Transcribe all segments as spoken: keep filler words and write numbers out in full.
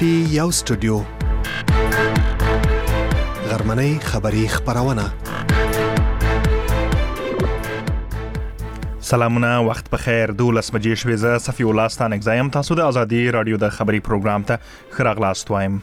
پټي یو سټوډیو غرمنۍ خبری خبرونه. سلامونه، وخت په خیر. دولس بجې شوې. زه صفي الله ستانک زایم. تاسو د ازادي رادیو د خبري پروګرام ته ښه راغلاست وایم.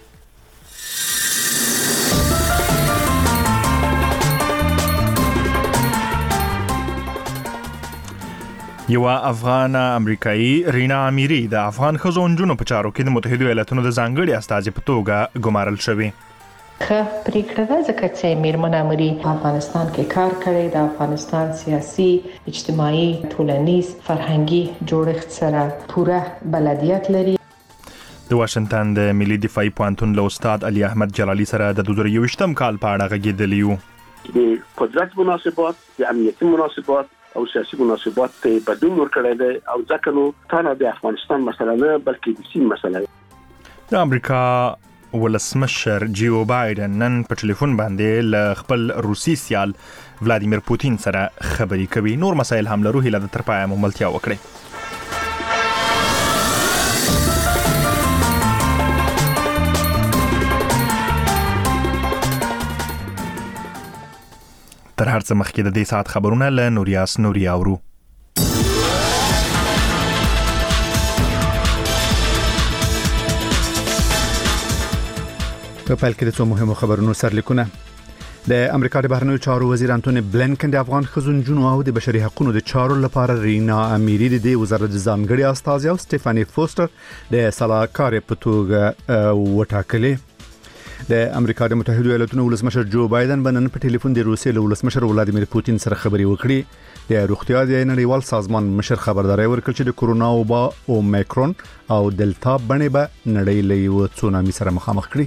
یو افغان امریکایي رینا امیری د افغان ښځو او نجونو په چارو کې د متحده ایالاتونو د ځانګړي استازي په توګه ګمارل شوې. ښه پریکړه ده ځکه چې میرمن امیری په افغانستان کې کار کړی، د افغانستان سیاسي، اجتماعي، ټولنیز، فرهنګي جوړښت سره پوره بلدیت لري. د واشنگټن د ملي دفاعي پوهنتون له استاد علي احمد جلالي سره د دوه زره یوویشتم کال په اړه غږېدلی یو. د قدرت مناسبات، د امنیتي مناسبات او سیاسي مناسبات ته بدلون ورکړی دی او ځکه نو تنها د افغانستان مسله نه بلکې د سیمې مسله ده. د امریکا ولسمشر جو بایدن نن په ټلیفون باندې له خپل روسي سیال ولادیمیر پوتین سره خبرې کوي. نور مسایل هم لرو. هیله د تر پایه مو ملتیا وکړي. تر هر څه مخکې د دې ساعت خبرونه له نوریاس نوري اورو. په پیل کې د څو مهمو خبرونو سرلیکونه. د امریکا د بهرنیو چارو وزیر انټونی بلینکن د افغان ښځو نجونو او د بشري حقوقو د چارو لپاره رینا امیری د وزارت ځانګړي استازي او سټيفاني فوستر د سلاکار په توګه وټاکلې. د امریکا د متحده ایالاتونو ولسمشر جو بایدن بنن په ټلیفون د روسیې له ولسمشر ولادیمیر پوتین سره خبرې وکړې. د روغتیا د نړیوال سازمان مشر خبرداري ورکړ چې د کورونا وبا او میکرون او دلتا بڼې به نړۍ له یو تسونامي سره مخامخ کړي.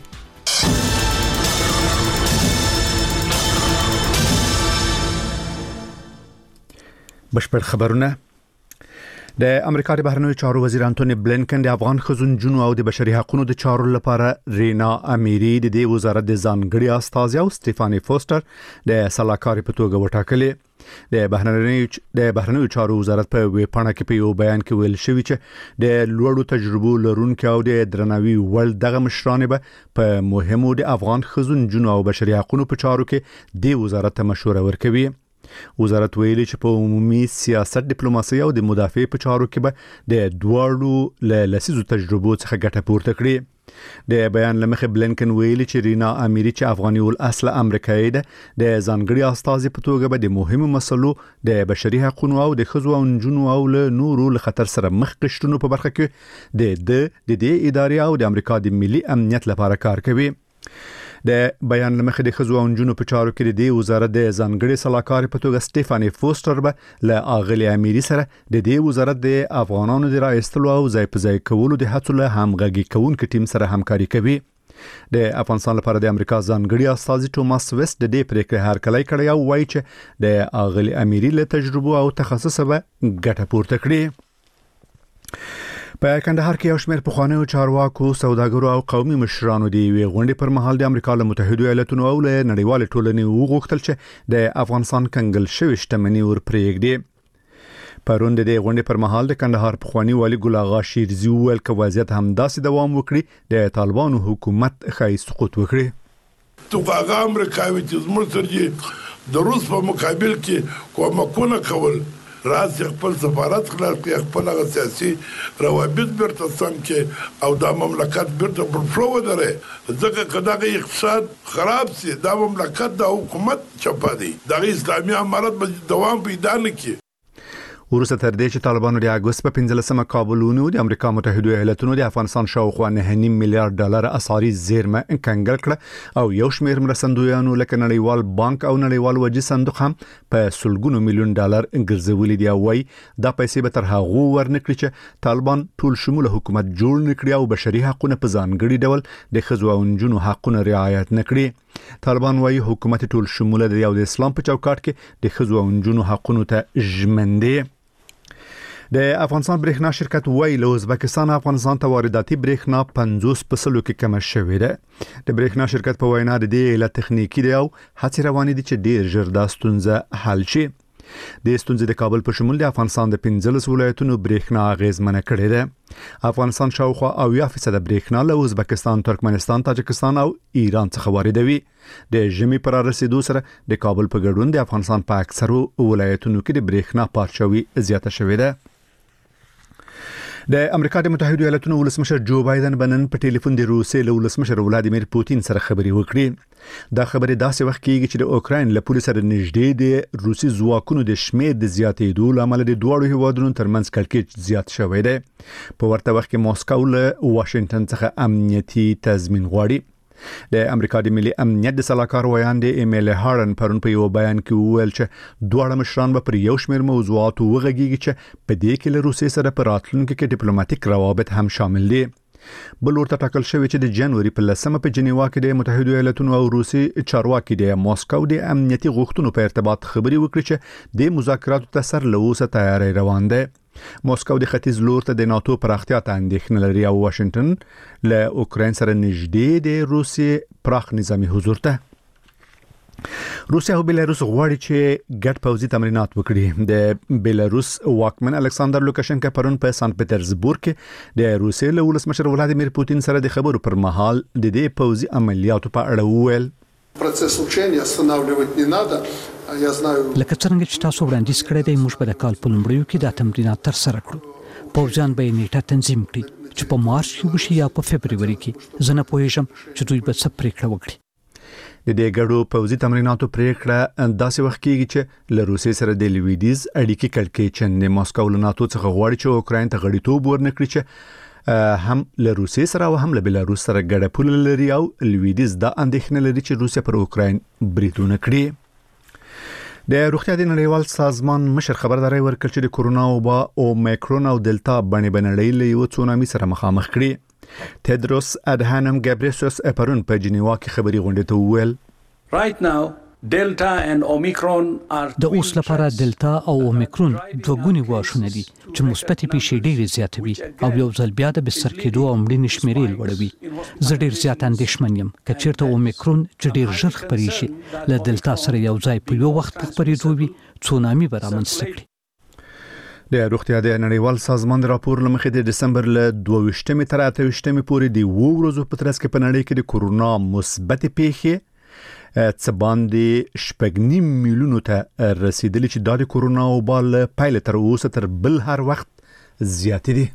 بشپړ خبرونه. د امریکا د بهرنیو چارو وزیر انټونی بلینکن د افغان ښځو نجونو او د بشري حقوقو د چارو لپاره رینا امیری د دې وزارت د ځانګړي استازي او سټيفاني فوستر د سلاکار په توګه وټاکلې. د بهرنیو د بهرنیو چارو وزارت په ویبپاڼه کې په یو بیان کې ویل شوی چې د لوړو تجربو لرونکو او د درناوي وړ دغه مشران به په مهمو د افغان ښځو نجونو او بشري حقوقو په چارو کې د وزارت ته مشوره ورکوي. وزارت ویلي چې په عمومي سیاست، ډیپلوماسي او د مدافع په چارو کې به د دوړو له لسیزو تجربو څخه ګټه پورته کړي. د بیان لمخه بلینکن ویلي چې رینا امیری چې افغاني ول اصل امریکایي ده د ځانګړي استازي په توګه به د مهمو مسلو د بشري حقوقو او د ښځو او نجونو او له نورو له خطر سره مخ قشتونو په برخه کې د د د دې ادارې او د امریکا د ملي امنیت لپاره کار کوي. د بیان لمخې د ښځو او نجونو په چارو کې د وزارت د ځانګړي سلاکار په توګه سټيفاني فوستر به له اغلی امیری سره د دې وزارت د افغانانو د راایستلو او ځای په ځای کولو د هڅو له همغږي کوونکو ټیم سره همکاري کوي. د افغانستان لپاره د امریکا ځانګړي استازي ټوماس ویست د دې پریکړې هرکلی کړی او وایي چې د اغلی امیری له تجربو او تخصص به ګټه پورته کړي. په کندهار کې یو شمېر پخوانیو چارواکو، سوداګرو او قومي مشرانو د یوې غونډې پر مهال د امریکا له متحده ایالاتونو او له نړیوال ټولنې وغوښتل چې د افغانستان کنګل شوی شتمنۍ ور پرېږدي. پرون د دې غونډې پر مهال د کندهار پخوانی والي ګل اغا شیرزي ویل چې وضعیت همداسې دوام وکړي د طالبانو حکومت ښایي سقوط وکړي. توغه امریکایي چې زموږ سره د روس په مقابل کې کومکونه کول، راز خپل سفارت خلاص کې خپل سیاسي روابط بیرته سم کې او دا مملکت بیرته پر فلو ودرې. ځکه کداغه اقتصاد خراب سي دا مملکت د حکومت چپا دی، د اسلامي امارت به دوام پیدا نه کوي. وروسته تر دې چې طالبانو د اګوست په پنځلسمه کابلونو د امریکا متحده ایالاتونو د افغانستان شاوخوا نه نیم میلیارډ ډالر اسعاري زیرمه کنګل کړه او یو شمېر مرستندویانو لکه نړیوال بانک او نړیوال وجې صندوق هم په سلګونو میلیون ډالر ګرځولي دي. وایي دا پیسې به تر هغه ورنکړي چې طالبان ټول شموله حکومت جوړ نکړي او بشري حقوقونه په ځانګړي ډول د ښځو او نجونو حقوقونه رعایت نکړي. طالبان وایي حکومت ټول شموله دی او د اسلام په چوکاټ کې د ښځو او نجونو حقوقونه ته ژمن دی. د افغانستان برېښنا شرکت وایي له ازبکستان افغانستان ته وارداتي برېښنا پنځوس په سلو کې کم شوې ده. د برېښنا شرکت په وینا د دې علت تخنیکی دی او هڅې روانې دي چې ډېر ژر دا ستونزه حل شي. د ستونزې د کابل په شمول د افغانستان د پنځلس ولایتونو برېښنا اغیزمنه کړې ده. افغانستان شاوخوا اویا فیصد برېښنا له ازبکستان، ترکمنستان، تاجکستان او ایران څخه واردوي. د ژمي پر رسیدو سره د کابل په ګډون د افغانستان په اکثرو ولایتونو کې د برېښنا پارچوي زیاته شوې ده. د امریکا د متحده ایالاتونو ولسمشر جو بایدن بنن په ټلیفون د روسیې له ولسمشر ولادیمیر پوتین سره خبرې وکړې. دا خبرې داسې وخت کېږي چې د اوکراین له پولیس سره نږدې د روسي ځواکونو د شمېر د زیاتېدو لامل د دوه هیوادونو ترمنځ کړکېچ زیات شوی دی. په ورته وخت کې ماسکو له واشنگټن څخه امنیتي تضمین غواړي. د امریکا د ملي امنیت د سلاکار ویاندې ایمیل هارن پرون په یو بیان کې وویل چې دواړه مشران به پر یو شمېر موضوعاتو وغږیږي چې په دې کې له روسیې سره په راتلونکي کې ډیپلوماټیک روابط هم شامل دي. بل ورته ټاکل شوی چې د جنوري په لسمه په جنیوا کې د متحده ایالاتونو او روسي چارواکي د ماسکو د امنیتي غوښتنو په ارتباط خبري وکړي چې د مذاکراتو ته سر له اوسه تیاری روان دی. ماسکو د ختیځ لور ته د ناتو پراختیا ته اندېښنه لري او واشنگټن له اوکراین سره نږدې د روسیې پراخ نظامی حضور ته. روسیا او بیلاروس غواړي چې ګډ پوځي تمرینات وکړي. د بیلاروس واکمن الکساندر لوکاشنکا پرون په سانت پټرزبورګ کې د روسیې له ولسمشر ولادیمیر پوتین سره د خبرو پر مهال د دې پوځي عملیاتو په اړه وویل. Процесс учения останавливать не надо. Я знаю. لکه څنګه چې تاسو وړاندیز کړی دی، موږ به د کال په لومړیو کې دا تمرینات ترسره کړو. پوځیان به یې نیټه تنظیم کړي چې په مارچ کې وشي یا په فبروري کې. زه نه پوهیږم چې دوی به څه پریکړه وکړي. د دې ګډو پوځي تمریناتو پریکړه داسې وخت کېږي چې له روسیې سره د لویدیز اړیکې کړکېچن د ماسکو له ناتو څخه غواړي چې اوکراین ته غړیتوب ورنکړي چې هم له روسیې سره او هم له بیلاروس سره ګډه پوله لري او لویدیز دا اندېښنه لري چې روسیا پر اوکراین بریدونه کړي. د روغتیا د نړیوال سازمان مشر خبرداري ورکړ چې د کورونا وبا او اومیکرون او دلتا باندې بنړۍ له یو تسونامي سره مخامخ کړي. تدروس ادهانم ګابریسوس پرون په جنیوا کې خبري غونډه ته وویل. Right now Delta and Omicron are د اوس لپاره دلتا او اومیکرون دوه ګوني واښونه دي چې مثبت پیښې ډېرې زیاتوي او یو ځل بیا د بستر کېدو او مړینې شمیرې لوړوي. زه ډېر زیات اندېښمن یم که چیرته اومیکرون چې ډېر ژر خپرې شي له دلتا سره یو ځای په یو وخت خپرېدو وي، تسونامي به رامنځته کړي. د روغتیا د نړیوال سازمان راپور لمخې د دسمبر له دوه ویشتمې تر اته ویشتمې پورې د وو ورځو په ترڅ کې په نړۍ کې د کورونا مثبت پیښې څه باندې شپږ نیم میلیونو ته رسیدلی چې د کورونا وبا له پیل تر اوسه تر بل هر وخت زیات دي.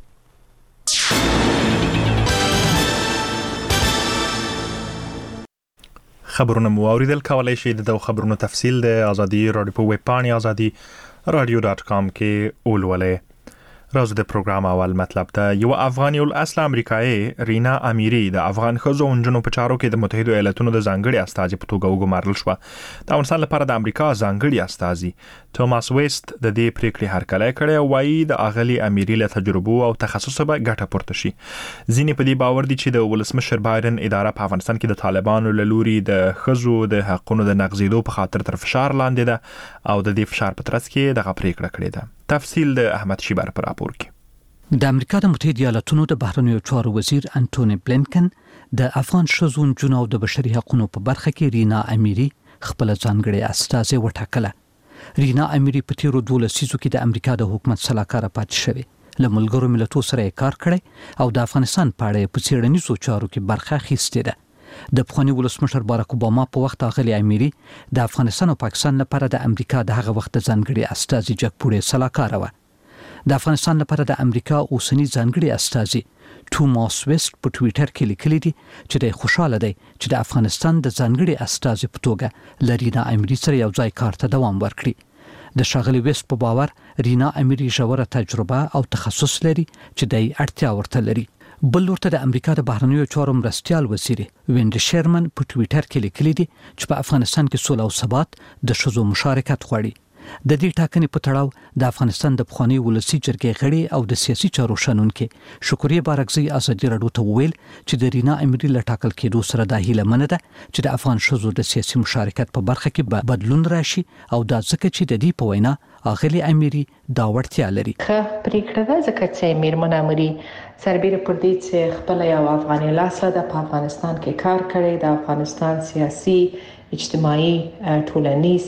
خبرونه مو اوریدل، کولای شئ د خبرونو تفصیل د ازادي رادیو په ویب پاڼې ازادي رادیو ډاټ کام کې ولولئ. راز د پروګرام اول مطلب ته یو افغاني الاصل امریکایي رینا امیری د افغان ښځو او نجونو په چارو کې د متحده ایالاتونو د ځانګړي استازي په توګه وګمارل شو. د افغانستان لپاره د امریکا ځانګړي استازي توماس ویست د دې پریکړې هرکلی کړی او وايي د اغلی امیری له تجربو او تخصص به ګټه پورته شي. ځینې په دې باور دي چې د ولسمشر بایدن اداره په افغانستان کې د طالبانو له لوري د ښځو د حقوقو د نقضېدو په خاطر تر فشار لاندې ده او د دې فشار په ترڅ کې دغه پریکړه کړې ده. تفصیل د احمد شیبر پر راپور کې. د امریکا د متحده ایالاتونو د بهرنیو چارو وزیر انټونی بلینکن د افغان ښځو، نجونو او د بشري حقوقو په برخه کې رینا امیری خپل ځانګړي استازي وټاکله. رینا امیری په تیرو دولسو لسیزو کې د امریکا د حکومت سلاکار پاتې شوې. له ملګرو ملتونو سره کار کړی او د افغانستان په اړه په څېړنیزو چارو کې برخه اخیستې ده. د پخواني ولسمشر باراک اوباما په وخت اغلی امیری د افغانستان او پاکستان لپاره د امریکا د هغه وخت ځانګړي استازي جګپوړې سلاکار و. د افغانستان لپاره د امریکا اوسنی ځانګړي استازي توماس ویست په ټوئیټر کې لیکلي دي چې د خوشاله دی چې د افغانستان د ځانګړي استازي په توګه لرینا امیری سره یو ځای کار ته دوام ورکړي. د ښاغلي ویست په باور رینا امیری ژوره تجربه او تخصص لري چې د اړتیا ورته لري. بل ورته د امریکا د بهرنیو چارو مرستیال وزیر وینډي شیرمن په ټوئیټر کې لیکلي دي چې په افغانستان کې سوله او ثبات د ښځو مشارکت غواړي. د دې ټاکنې په تړاو د افغانستان د پخواني ولسی جرګې غړي او د سیاسي چارو شنونکي شکریه بارکزی ازادي راډیو ته ویل چې د رینا امیری له ټاکل کېدو سره د هیله منه ده چې د افغان ښځو د سیاسي مشارکت په برخه کې بدلون راشي او دا ځکه چې د دې په وینا اغلی امیری دا وړتیا لري. خه پریکړه ده ځکه چې میرمن امیری سربېره پر دې چې خپل یو افغاني لاسه د افغانستان کې کار کړی، د افغانستان سیاسي، اجتماعي، ټولنیز،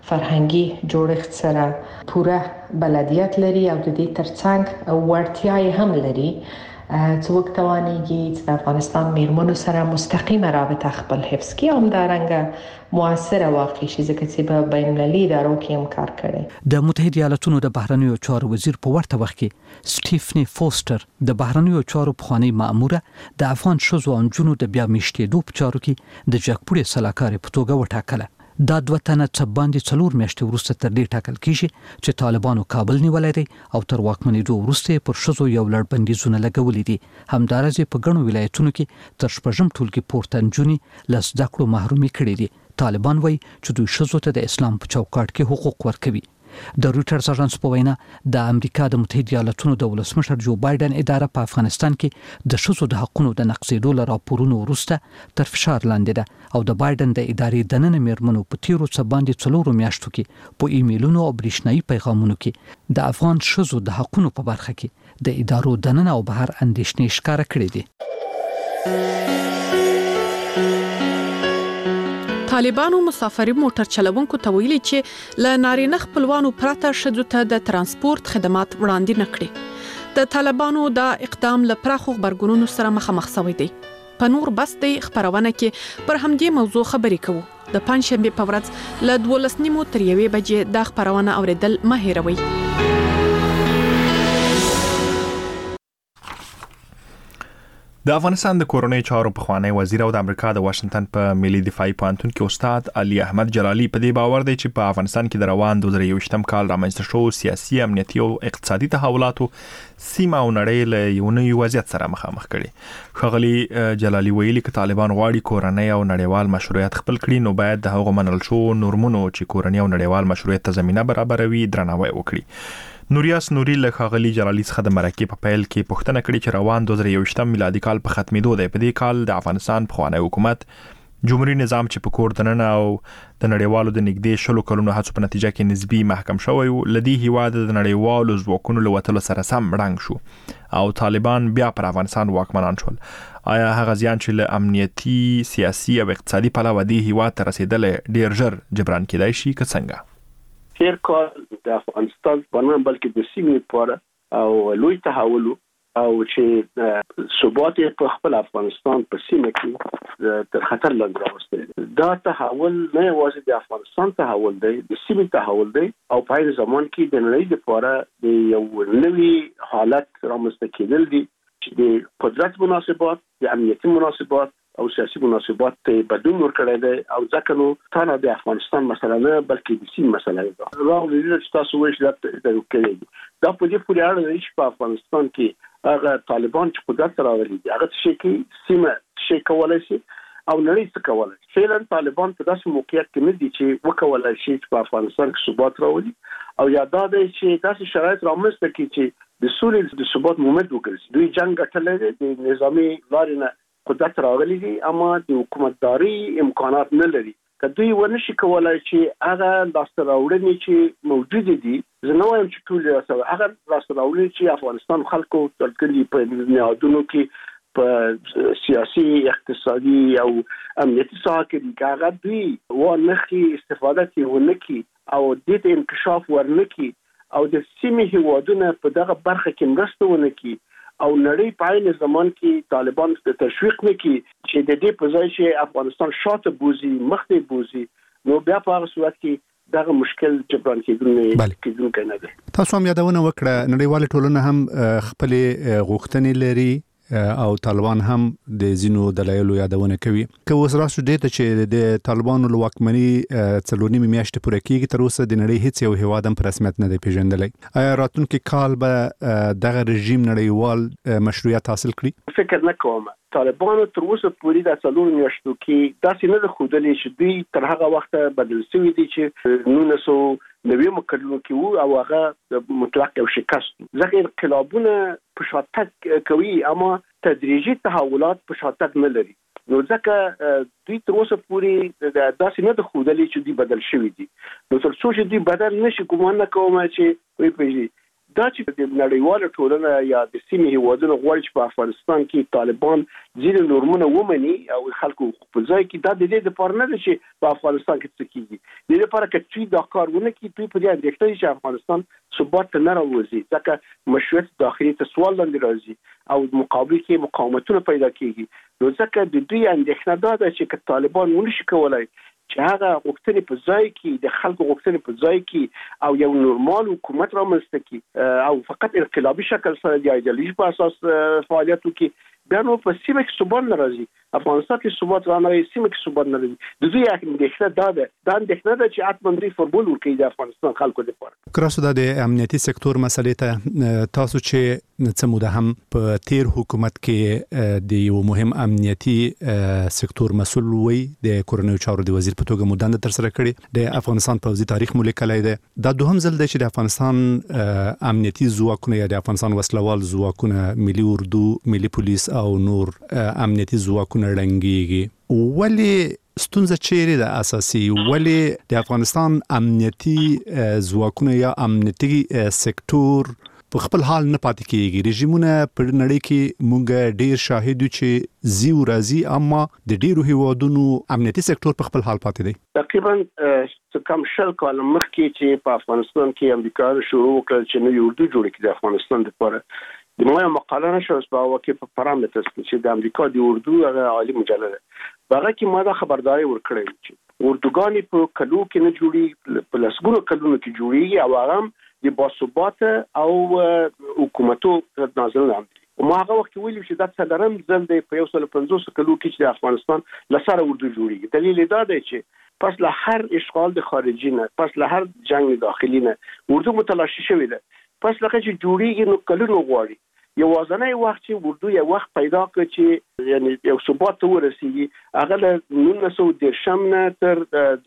فرهنګي جوړښت سره پوره بلدیت لري او د دې ترڅنګ وړتیا هم لري څوک توانېږي چې د افغانستان میرمنو سره مستقیمه رابطه خپل حفظ کړي او همدارنګه موثره واقع شي ځکه چې په بین المللي ادارو کې هم کار کړی. د متحده ایالاتونو د بهرنیو چارو وزیر په ورته وخت کې سټیفنی فوستر د بهرنیو چارو پخوانی مأموره د افغان شوزو او جنو د بیا میشتېدو په چارو کې د جګپوړي سلاکار په توګه وټاکله. دا دوه تنه څه باندې څلور میاشتې وروسته تر دې ټاکل کیږي چې طالبانو کابل نیولای دی او تر واکمنېدو وروسته پر شوزو یو لړ بندیزونه لګولې دي. همدارنګه په ګڼو ولایتونو کې تر شپږم ټولګي پورته نجونې له زده کړو محرومې کړي دي. طالبان وایي چې دوی شوزو ته د اسلام په چوکاټ کې حقوق ورکوي. د رويټرز اژانس په وینا د امریکا د متحده ایالاتونو د ولسمشر جو بایدن اداره په افغانستان کې د شوزو د حقوقو د نقضېدو لپاره راپورونو وروسته تر فشار لاندې ده او د بایدن د ادارې دننه میرمنو په تیرو څه باندې څلورو میاشتو کې په ایمیلونو او برېښنایي پیغامونو کې د افغان شوزو د حقوقو په برخه کې د ادارو دننه او بهر اندېښنې ښکاره کړې دي. طالبانو مسافري موټر چلوونکو ته ویلي چې ل نارینه خپلوانو پرته شذو ته د ترانسپورت خدمات وړاندې نکړي. د طالبانو د اقدام له پراخو خبرګونونو سره مخامخ شوی دی. په نور بس د خبرونه کې پر همدې موضوع خبرې کوو. د پنځشنبه په ورځ ل دولس نیمو تر یوې بجې د خبرونه اوریدل مه هېروئ. د افغانستان د کورونی چارو پخوانی وزیر او د امریکا د واشنگټن په ملي دفاعي پوهنتون کې استاد علي احمد جلالي په دې باور دی چې په افغانستان کې د روان دوه زره یوویشتم کال رامنځته شو سیاسي امنیتي او اقتصادي تحولاتو سیمه او نړۍ له یو نوي وضعیت سره مخامخ کړي. ښاغلي جلالي ویلي چې طالبان غواړي کورنۍ او نړیوال مشروعیت خپل کړي نو باید د هغو منل شو نورمونو چې کورنۍ او نړیوال مشروعیت ته زمينه برابروي درناوی وکړي. نوریاس نوري له ښاغلي جلالي څخه د مرکې په پیل کې پوښتنه کړې چې روان دوه زره یوویشتم میلادي کال په ختمېدو دی. په دې کال د افغانستان پخوانی حکومت جمهوریت نظام چې په کور دننه او د نړیوالو د نږدې شلو کلونو هڅو په نتیجه کې نسبی محکم شوی و، لدی هیواد د نړیوالو ځواکونو له وتلو سره سم ړنګ شو او طالبان بیا پر افغانستان واکمنان شول. آیا هغه زیان چې له امنیتي، سیاسي او اقتصادي پلوه دی هیواد ته رسیدل ډیر ژر جبران کېدای شي که څنګه؟ تیر کال د افغانستان په نوم بلکې د سیمې لپاره او لوی تحول او چې ثبات په خپل افغانستان په سیمه کې تر خطر لاندې راوستل. دا تحول نه یوازې د افغانستان تحول دی، د سیمې تحول دی او په هغه زمان کې د نړۍ لپاره د یو نوي حالت رامنځته کېدل دي چې د قدرت مناسبات، د امنیتي مناسبات او سیاسي مناسبات ته بدلون ورکړی دی او ځکه نو تنه د افغانستان مسله نه بلکې د سیمې مسله ده. راغلی چې تاسو وایي چې دا کوي دا په دې پورې اړه لري چې په افغانستان کې هغه طالبان چې قدرت راغلي دي هغه څه کې سیمه شي کولای شي او نړۍ څه کولای شي. فعلا طالبان په داسې موقعیت کې نه دي چې وکولای شي چې په افغانستان کې ثبات راولي او یاد ده چې داسې شرایط رامنځته کړي چې د سولې د ثبات مومنت وګرځي. دوی جنگ ګټلې دي، د نظامی لارې نه قدرت راغلي دي اما د حکومتداري امکانات نه لري. که دوی ونشي کولای چې هغه لاسته راوړنې چې موجود دي، زه نه وایم چې ټول راځي، هغه لاسته راوړنې چې افغانستان خلکو تلکلي په نهادونو کې په سیاسي، اقتصادي او امنیتي ساحه کې هغه دوی ورنخي استفاده کوي ونکي او د دې انکشاف ورنکي او د سیمې هیوادونو په دغه برخه کې مرسته ونکي او نړۍ په عین زمان کې طالبان د تشویق نکي چې د دې په ځای چې افغانستان شاته بوزي مخته بوزي نو بیا په هغه صورت کې دغه مشکل جبران کېدونکی نه دی. تاسو هم یادونه وکړه نړیوال ټولنه هم خپل غوښتنې لري او طالبان هم د زینو دلایلو یادونه کوي. که اوس راسو دې ته چې د طالبانو له واکمنۍ څلور نیمې میاشتې پوره کېږي تر اوسه د نړۍ هیڅ یو هیواد هم په رسمیت نه دی پیژندلی. آیا راتلونکي کال به دغه رژیم نړیوال مشروعیت حاصل کړي؟ فکر نه کوم. طالبانو تر اوسه پورې د څلور میاشتو کې داسې نه ده ښودلې چې دوی تر هغه وخته بدل شوي دي چې نولس سوه نوي کلونو کې وو او هغه مطلق یو شکست. ځکه انقلابونه په شاتګ کوي اما تدریجي تحولات په شاتګ نه لري. نو ځکه دوی تر اوسه پورې داسې نه ده ښودلې چې دوی بدل شوي دي. نو تر څو چې دوی بدل نشي ګمان نه کوم چې وایي پیږي دا چې د نړیوال ټولنه یا د سیمې هیوادونو غواړي چې په افغانستان کې طالبان ځینې نورمونه ومني او خلکو په ځای کې دا د دې لپاره نه چې په افغانستان کې څه کیږي د دې لپاره چې دوی دا کارونه کوي دوی په دې اندېښنه چې افغانستان ثبات نه راوځي ځکه مشروعیت داخلي ته سوال لاندې راځي او مقابل کې مقاومتونه پیدا کیږي نو ځکه د دوی اندېښنه دا ده چې طالبان ونشي کولای چې هغه غوښتنې په ځای کې د خلکو غوښتنې په ځای کې او یو نورمال حکومت رامنځته کړي او فقط انقلابي شکل سره د ایدئولوژي په اساس فعالیت وکړي بیا نو په سیمه کې ثبات نه راځي افغانستان کې ثبات رانه سیمه کې ثبات نه راځي د دوی اندېښنه دا ده دا اندېښنه ده چې حتمن دوی فوربول ورکوي د افغانستان خلکو لپاره کراسو د امنیتي سکتور مسلې ته تاسو چې څه موده هم په تیر حکومت کې د یو مهم امنیتي سکتور مسؤل وي د کورنیو چارو د وزیر په توګه مدند تر سره کړی د افغانستان پوځي تاریخ مو لیکلای دی دا دوهم ځل دی چې د افغانستان امنیتي ځواکونه یا د افغانستان وسلوال ځواکونه ملي اردو ملي پولیس او نور امنیتي ځواکونه رنګيږي ولی ستونزه چیرې ده اساسي ولی د افغانستان امنیتي ځواکونه یا امنیتي سکتور په خپل حال نه پاتې کیږي رژیمونه په نړۍ کې مونږ ډیر شاهد یو چې زیو راځي اما د ډیرو هیوادونو امنیتي سکتور په خپل حال پاتې دی تقریبا کم شل کال مخکې چې په افغانستان کې امریکا شروع وکړ چې نو اردو جوړ کړي د افغانستان لپاره د موږ مقاله نشو په واقع په پارامترز چې د امریکا د اردو هغه عالی مجله ده هغه کې ما دا خبرداري ورکړې چې اردوګانی په کلو کې نه جوړي په لسګونو کلونو کې جوړي او هغه د باثبات او حکومتو نازل هم او ما هغه وخت ویل چې دا څلورم ځل دی په یو سل پنځوس کلو کې چې د افغانستان لسره اردو جوړیږي دلیل دا دی چې پس له هر اشغال د خارجي نه پس له هر جنگ داخلي نه اردو متلاشي شوې ده پس لکه چې جوړیږي نو کلونو غواړي یو ځنه وخت چې اردو یو وخت پیدا کړ چې یعنی یو ثبات ورسیږي هغه له نولس سوه دېرشم نه تر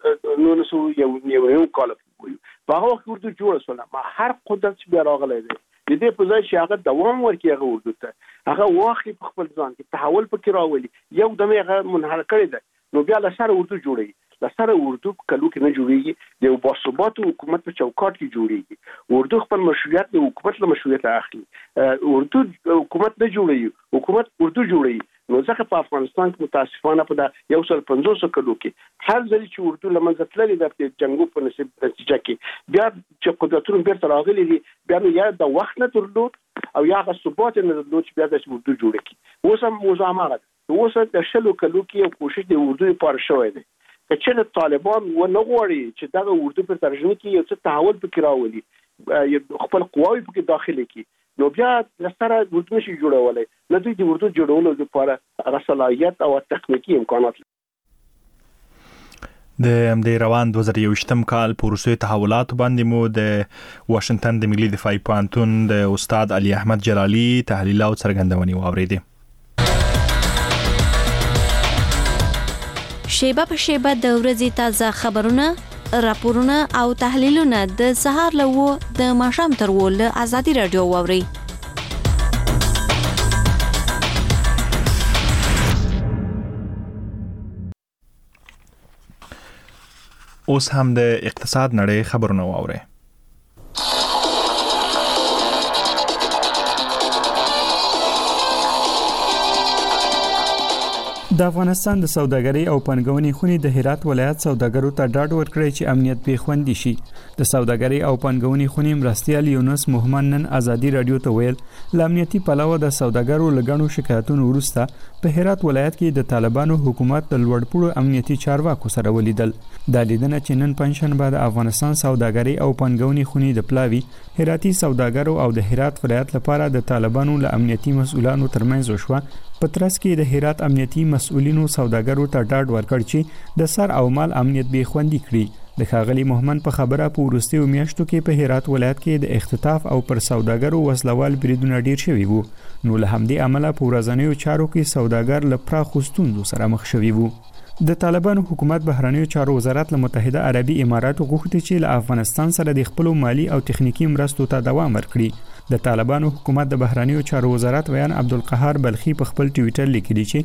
نولس سوه یو یو کال په هغه وخت اردو جوړ شول ما هر قدرت چې بیا راغلی دی د دې په ځای چې هغه دوام ورکړي هغه اردو ته هغه واخلي په خپل ځان کې تحول پکې راولي یو دمه هغه منحل کړی دی نو بیا له سره اردو جوړي له سره اردو کلو کې نه جوړيږي د باثبات حکومت په چوکاټ کې جوړيږي اردو خپل مشروعیت د حکومت له مشروعیت اخلي اردو حکومت نه جوړي حکومت اردو جوړي نو ځکه په افغانستان کې متاسفانه په یو سل پنځوس کلو کې هر ځل چې اردو لمنځه تللی د جنگو په نتیجه کې بیا چې قدرتونو بیرته راغلي دي بیا نو یا د وخت نه درلود او یا غو ثبات نه درلود چې بیا د اردو جوړ کی اوس هم مزامره اوس د شلو کلو کې یو کوشش د اردو لپاره شوی دی چې طالبان و نه غواړي چې دا اردو په ترجمه کې یو څه تحول پکې راولي خپل قواوی پکې داخلي کی نو بیا لسره اردو نشي جوړولای نه دوی د اردو جوړولو لپاره هغه صلاحیت او تخنیکی امکانات د امدې روان دوه زره یوویشتم کال په روسي تحولات باندې مو د واشنگټن د ملي دفاعي پوهنتون د استاد علي احمد جلالي تحلیل او څرګندونې واوریدې شیبه په شیبه د ورځې تازه خبرونه راپورونه او تحلیلونه د سهار له د ماښام تر ول ازادي رادیو واوري اوس هم د اقتصاد نړۍ خبرونه واوري د افغانستان د سوداګرۍ او پنګونې خونې د هرات ولایت سوداګرو ته ډاډ ورکړی چې امنیت به خوندي شي د سوداګرۍ او پنګونې خونې مرستيال یونس محمد نن ازادي رادیو ته ویل د امنیتي پلوه د سوداګرو لګڼو شکایتونو وروسته په هرات ولایت کې د طالبانو حکومت د لوړپوړو امنیتي چارواکو سره ولیدل د لیدنه چې نن پنځشنبه د افغانستان سوداګرۍ او پنګونې خونې د پلاوی هراتي سوداګرو او د هرات ولایت لپاره د طالبانو له امنیتي مسؤلانو ترمنځ وشوه په ترڅ کې د هرات امنیتي مسؤلینو سوداګرو ته ډاډ ورکړ چې د سر او مال امنیت به خوندي کړي د ښاغلي محمد په خبره په وروستیو میاشتو کې په هرات ولایت کې د اختطاف او پر سوداګرو وسلوال بریدونه ډیر شوي وو نو له همدې عمله په ورځنیو چارو کې سوداګر له پراخو ستونزو سره مخ شوي وو د طالبانو حکومت بهرنیو چارو وزارت له متحده عربي اماراتو غوښتي چې له افغانستان سره د خپل مالی او تخنیکی مرستو ته دوام ورکړي د طالبانو حکومت د بهرنیو چارو وزارت ویان عبدالقهار بلخي په خپل ټوئیټر لیکلی چې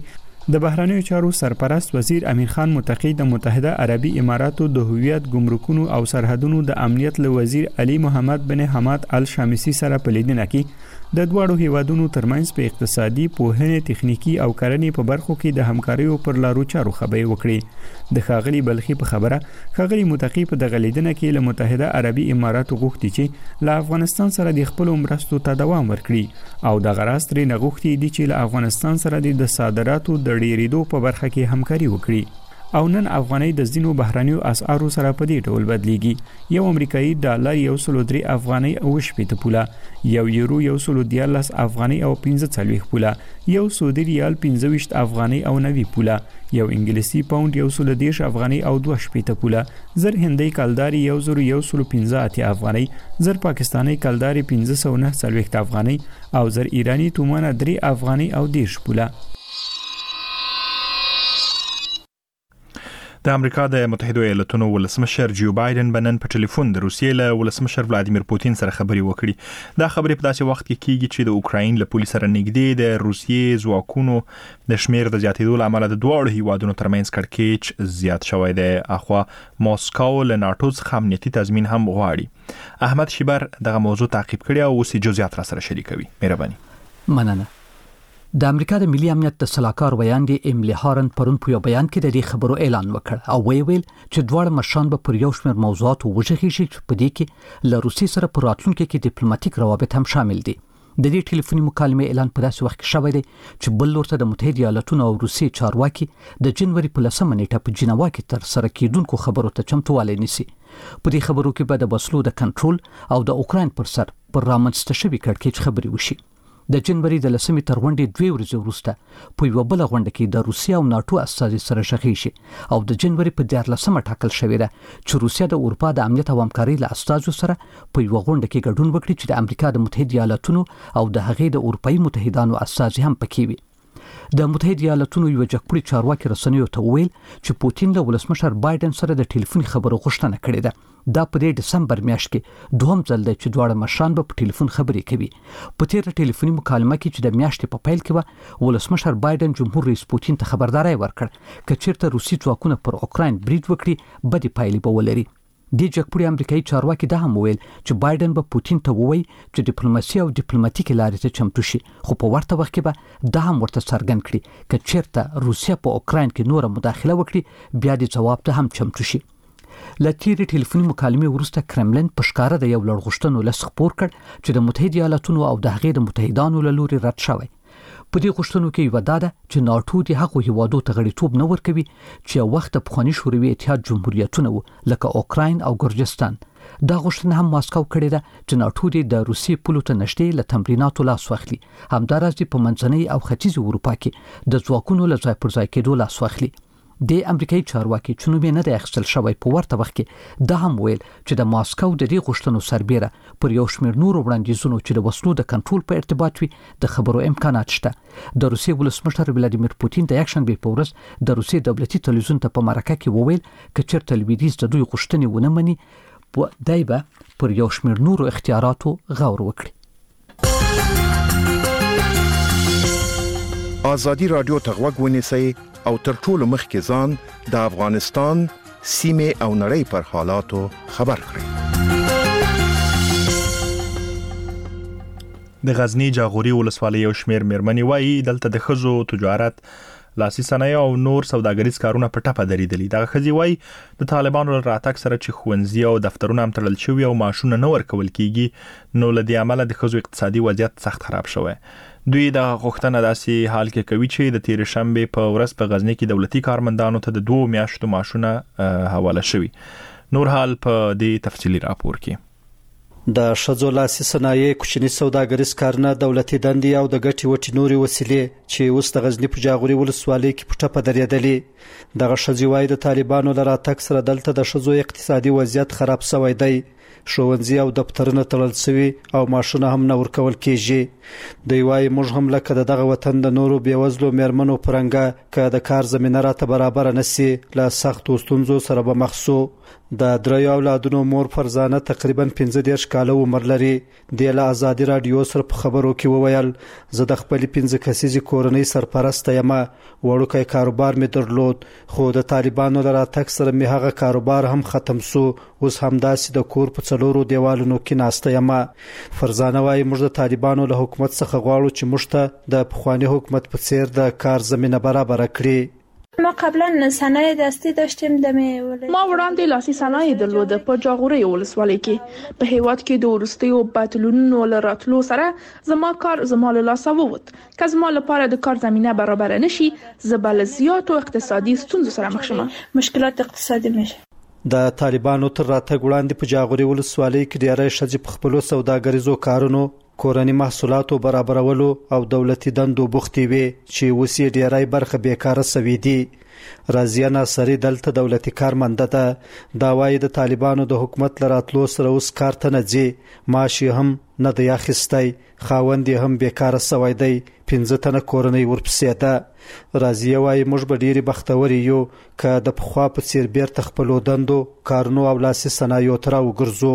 د بهرنیو چارو سرپرست وزیر امیر خان متقی د متحده عربي اماراتو د هویت ګمرکونو او سرحدونو د امنیت له وزیر علي محمد بن حماد الشامسي سره په لیدنه کې د دوړو هیوادونو ترمنځ په اقتصادي، پوهنې، تخنیکی او کرنې په برخو کې د همکاریو پر لارو چارو خبرې وکړي. د ښاغلي بلخي په خبره ښاغلي متقی په دغه لیدنه کې له متحده عربي اماراتو غوښتي چې له افغانستان سره د خپل مرستو ته دوام ورکړي او د غراست لري نغښتي دي چې له افغانستان سره د صادراتو د ډیریدو په برخه کې همکاري وکړي. او نن افغاني د ځینو بهرانیو اسعارو سره په دې ډول بدلیږي. یو امریکایي ډالر یو سل درې افغاني او شپږ پوله، یو یورو یو سل دیارلس افغاني او پنځه څلوېښت پوله، یو سعودي ریال پنځه ویشت افغاني او نوي پوله، یو انګلیسي پاوند یو سل دیرش افغاني او دوه شپږ پوله، زر هندۍ کلداري یو زر یو سل پنځه اتیا افغاني، زر پاکستاني کلداري پنځه سوه نه څلوېښت افغاني او زر ایرانی تومانه درې افغاني او دیرش پوله. د امریکا د متحده ایالاتونو ولسمشر جو بایدن بنن په ټلیفون د روسیې له ولسمشر ولادیمیر پوتین سره خبرې وکړي. دا خبرې په داسې وخت کې کیږي چې د اوکراین له پولیس سره نږدې د روسیې ځواکونو د شمیر د زیاتېدو لامل د دوه هیوادونو ترمنځ کړکېچ زیات شوی دی. اخوا ماسکو له ناتو څخه امنیتي تضمین هم غواړي. احمد شیبر دغه موضوع تعقیب کړی او اوس جزئیات را سره شریکوي. مهرباني. مننه. د امریکا د ملي امنیت د صلاحکار ویاندې ایملی هارن پرون په یو بیان کې د دې خبرو اعلان وکړ او ویل چې دواړه مشران به پر یو شمېر موضوعاتو وژغېږي چې په دې کې له روسیې سره په راتلونکي کې ډیپلوماټیک روابط هم شامل دي. د دې ټلیفوني مکالمې اعلان په داسې وخت کې شوی دی چې بل لورته د متحده ایالاتونو او روسیې چارواکي د جنوري په لسمه نیټه په جنیوا کې تر سره کېدونکو خبرو ته چمتووالی نیسي. په دې خبرو کې به د وسلو د کنټرول او د اوکراین پر سر پر رامنځته شوي کړکېچ خبرې وشي. د جنوري د لسمې تر غونډې دوه ورځې وروسته په یو بل غونډه کې د روسیا او ناتو استازي سره شخړې شي او د جنوري په دیارلسمه ټاکل شوې ده چې روسیا د اروپا د امنیت او همکارۍ له استازو سره په یو غونډه کې ګډون وکړي چې د امریکا د متحده ایالاتونو او د هغې د اروپایي متحدانو استازي هم پکې وي. د متحده ایالاتونو یو جګپوړي چارواکي رسنیو ته ویل چې پوتین له ولسمشر بایدن سره د ټلیفوني خبرو غوښتنه کړې ده. دا په دې دسمبر میاشت کې دوهم ځل دی چې دواړه مشران به په ټلیفون خبرې کوي. په تیره ټلیفوني مکالمه کې چې د میاشتې په پیل کې و ولسمشر بایدن جمهور رئیس پوتین ته خبرداري ورکړ چې چیرته روسي ځواکونه پر اوکراین برید وکړي بدې پایلې به ولري. د جګپوړي امریکایي چارواکي دا هم ویل چې بایدن به پوتین ته ووایي چې ډیپلوماسي او ډیپلوماټیک لارې ته چمتو شي، خو په ورته وخت کې به دا هم ورته څرګند کړي چې چیرته روسیا په اوکراین کې نور مداخله وکړي بیا د جواب ته هم چمتو شي. لتیری ټلیفوني مکالمې وروسته کرملن په ښکاره د یو لړغښتنو لس خپور کړ چې د متحده ایالاتونو او د هغې د متحدانو له لوري رد شوی. په دې غوښتنو کې یو دا ده چې ناتو د هغو هیوادو ته غړیتوب نه ورکوي چې یو وخت پخواني شوروي اتحاد جمهوریتونه وو لکه اوکراین او ګرجستان. دا غوښتنه هم ماسکو کړې ده چې ناتو د روسیې پولو ته نږدې له تمریناتو لاس واخلي. همداراز په منځنۍ او ختیځې اروپا کې د ځواکونو له ځای پر ځای کېدو لاس واخلي. د امریکایي چارواکي چې نوم یې نه دی اخیستل شوی په ورته وخت کې دا هم ویل چې د ماسکو د دې غوښتنو سربیره پر یو شمېر نورو وړاندیزونو چې د وسلو د کنټرول په ارتباط وي د خبرو امکانات شته. د روسیې ولسمشر ولادیمیر پوتین د یکشنبې په ورځ د روسیې دولتي تلویزیون ته په مرکه کې وویل چې چیرته لویدیځ د دوی غوښتنې ونه مني دی به پر یو شمېر نورو اختیاراتو غور وکړي. آزادی رادیو ته غوږ ونیسئ او تر ټولو مخکې ځان د افغانستان سیمې او نړۍ پر حالاتو خبر کړئ. د غزنی جاغوري ولسوالۍ یو شمېر میرمنې وایي دلته د ښځو تجارت، لاسي صنایع او نور سوداګریز کارونه په ټپه درېدلي. دغه ښځې وایي د طالبانو له راتګ سره چې ښوونځي او دفترونه هم تړل شوي او معاشونه نه ورکول کیږي نو له دې امله د ښځو اقتصادي وضعیت سخت خراب شوی. دوی د غوښتنه داسې حال کې کوي چې د تیر شنبه په ورځ په غزنی کې دولتي کارمندانو ته د دوه میاشتو معاشونه حواله شوي. نور حال په دې تفصیلی راپور کې. د ښځو لاسي صنایع، کوچني سوداګریز کارونه، دولتي دندې او د ګټې وټې نورې وسیلې چې اوس د غزنی په جاغوري ولسوالۍ کې په ټپه درېدلې. دغه ښځې وایي د طالبانو له راتګ سره دلته د ښځو اقتصادي وضعیت خراب شوی دی. ښوونځي او دفترونه تړل شوي او معاشونه هم نه ورکول کیږي دوی وايي موږ هم لکه دغه وطن د نورو بیوزلو میرمنو پرنګه که د کار زمینه راته برابر نشي له سختو ستونزو سره به مخ شو د دریو اولادونو مور فرزانه تقریبا پنځه دېرش کاله عمر لري د له ازادي رادیو سره په خبرو کې وویل زه د خپل پنځه کسیزې کورنۍ سرپرست یم وړوکی کاروبار مې درلود خو د طالبانو له راتګ سره مې هغه کاروبار هم ختم شو اوس همداسې د کور په څلورو دیوالونو کې ناسته یم فرزانه وايي موږ د طالبانو له حکومت څخه غواړو چې موږ ته د پخواني حکومت په څیر د کار زمینه برابر کړي ما قبلا صنایع دستی داشتیم دمه ما وړاندې لاسي صنایع درلوده په جاغوري ولسوالۍ کې په هیواد کې د ورستیو بدلونونو لراتلو سره زما کار زما له لاسه ووت که زما لپاره د کار زمینه برابر نشي زبل زیاتو اقتصادي ستونزو سره مخ شم مشکلات اقتصادي میشه د طالبانو تر راتګ وړاندې په جاغوري ولسوالۍ کې ډیری ښځې په خپلو سوداګریزو کارونو کورنی محصولاتو برابرولو او دولتي دندو بوختي وي چې اوس یې ډیری برخه بیکاره سوي دي رازیه ناصری دلته دولتي کارمنده ده دا وايي د طالبانو د حکومت لراتلو سره اوس کار ته نه ځي معاش هم نه دی اخیستی خاوند هم بیکاره سوی دی پنځه تنه کورنۍ ورپسې ده رازیه وايي موږ به ډیری بختوري یو که د پخوا په څیر بیرته خپلو دندو کارونو او لاسي صنایعو ته راوګرځو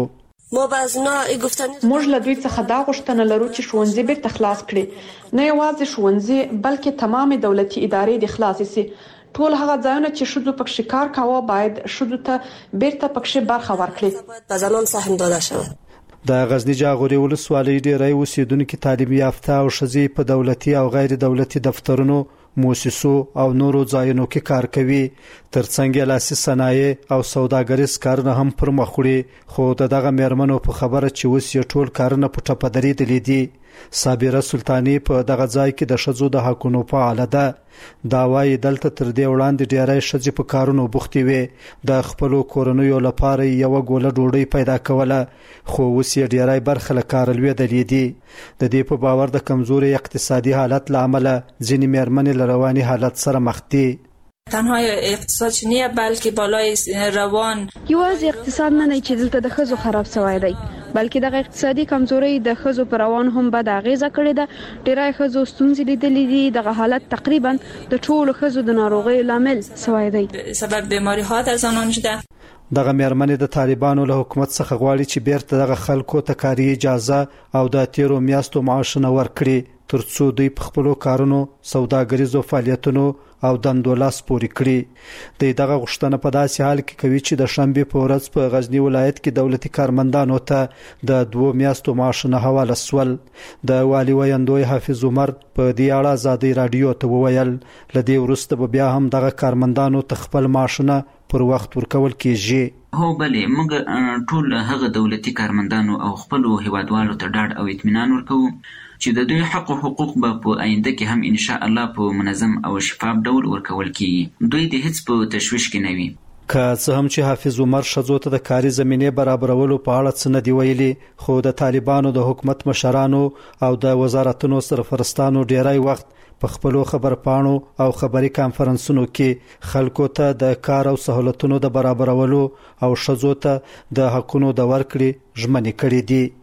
موږ له دوی څخه دا غوښتنه لرو چې ښوونځي بیرته خلاص کړي نه یوازې ښوونځي بلکې تمامه دولتي ادارې د خلاص سي ټول هغه ځایونه چې شذو پکښ کار کاوه باید شذو ته بیرته پکښ برخه ورکړي په ځانون سهم داده شوه د غزنی جاغوري ولسوالۍ ډیری اوسیدونکو تعلیم یافته او ښځې په دولتي او غیر دولتي دفترونو موسسو او نورو ځایونو کې کار کوي ترڅنګ لاسي صنایع او سوداګریز کارونه هم پر مخ وړي خو دغه میرمنو په خبره چې اوس یې ټول کارونه په ټپه درېدلي دي صابره سلطانی په دغه ځای کې د ښځو د حقونو فعاله ده دا وايي دلته تر دې وړاندې ډیری ښځې په کارونو بوختې وي د خپلو کورنیو لپاره یوه ګوله ډوډۍ پیدا کوله خو اوس یې ډیری برخه له کاره لوېدلې دي د دې په باور د کمزوري اقتصادي حالت له امله ځینې میرمنې له رواني حالت سره مخ دي تنها اقتصاد نیه بلکې بالای روان یوازې اقتصاد نه نه چې دلته د ښځو خراب شوی دی بلکې دغه اقتصادي کمزوري د ښځو پر روان هم بد اغیزه کړې ده ډیری ښځو ستونزې لیدلې دي دغه حالت تقریبا د ټولو ښځو د ناروغۍ لامل شوی دی سبب بیماری ها در زنان شده دغه میرمنې د طالبانو له حکومت څخه غواړي چې بیرته دغه خلکو ته کاري اجازه او د تیرو میاشتو معاشونه ورکړي ترڅو دوی په خپلو کارونو سوداګریزو فعالیتونو او دندو لاس پورې کړي د دغه غوښتنه په داسې حال کې کوي چې د شنبې په ورځ په غزنی ولایت کې دولتي کارمندانو ته د دوه میاشتو معاشونه حواله سول د والی ویندوی حافظ عمر په دې اړه ازادي رادیو ته وویل لدې وروسته بیا هم دغه کارمندانو ته خپل معاشونه پر وخت ورکول کیږي هو بلې موږ ټول هغه دولتي کارمندانو او خپل هیوادوالو ته ډاډ او اطمینان ورکوو چې د دوی حق او حقوق به په آینده کې هم ان شاء الله په منظم او شفاف ډول ورکول کیږي دوی د هیڅ په تشویش کې نه وي که څه هم چې حافظ عمر ښځو ته د کاري زمینې برابرولو په اړه څه نه دی ویلي خو د طالبانو د حکومت مشرانو او د وزارتونو سرپرستانو ډیری وخت په خپلو خبرپاڼو او خبري کانفرنسونو کې خلکو ته د کار او سہولتونو د برابرولو او ښځو ته د حقونو د ورکړې ژمنې کړې دي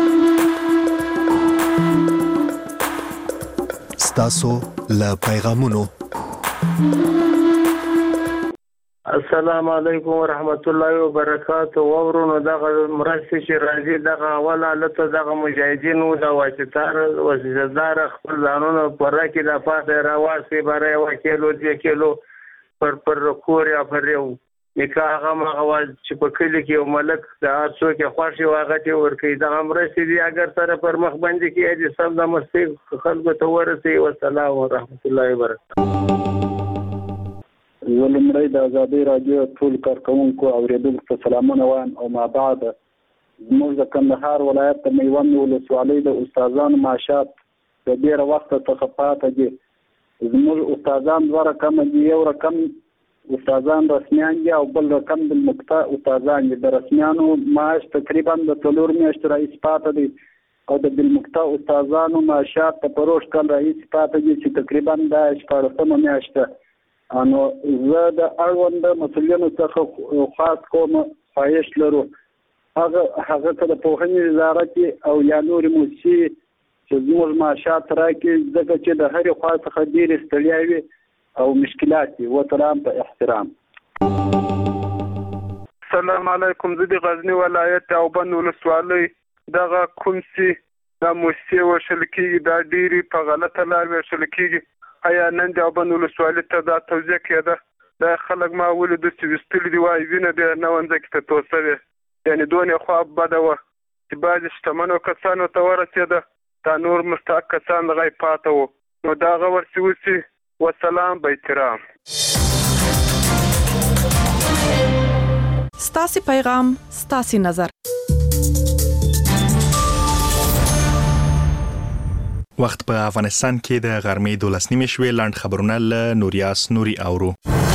ستاسو له پیغامونو السلام علیکم ورحمت الله وبرکاته ورونو دغه مرستې چې راځي دغه اول حالت دغه مجاهدینو د واسطار وسیلدار خپل ځانونه پره کې د پاسه راواسي بره یو کیلو دې کیلو پر پر کور یا پر یو نکاح هغه مغواز چې په کلی کې یو ملک د هڅو کې خوشي واغته ورکی د امرستي دی اگر سره پر مخ باندې کې دې سم د مستی خلکو ته ورسي والسلام ورحمت الله وبرکاته ولمړی د ازادي رادیو ټول کارکونکو اوریدونکو ته سلامونه وایم او ما بعد موږ د کندهار ولایت د میوند ولسوالۍ د استادانو معاشات د ډیره وخت څخه پاتې دي زموږ استادان دوه رقم دي یو رقم استادان رسمیان دي او بل رقم د مقطع استادان دي د رسمیانو معاش تقریبا د څلور میاشتو رئیس پاتې دي او د بالمقطع استادانو معاشات په پروش کال رئیس پاتې دي چې تقریبا د شپږمه میاشت انو زه د اړوند مسؤلینو څخه خاص کوم خواهش لرو هغه هغه کله په هغه وزارت او یا نور موسی چې زموږ معاشات راکې ځکه چې د هرې خوا څخه ډېرې ستړیا وي او مشکلات وي وترام په احترام. السلام علیکم. زه د غزنی ولایت او بن ولسوالۍ دغه کوم سي د موسی وشل کېږي دا ډېرې په غلطه لار وشل کېږي. آیا نن د اوبن ولسوالۍ ته دا توضیح کېده دا خلک ما ولید چې وستلي دی وایي وینه د نوانځه کې ته توسوي یعنی دونې خوا بده وه چې بعضې شتمنو کسانو ته ورسېده دا نور مستحق کسان دغه پاته وو نو دا هغه ورسې وسي. وسلام به احترام. ستاسې پیغام ستاسې نظر. وخت په افغانستان کې د غرمې دولس نیمې شوې. لاند خبرونه له نوریاس نوري اورو.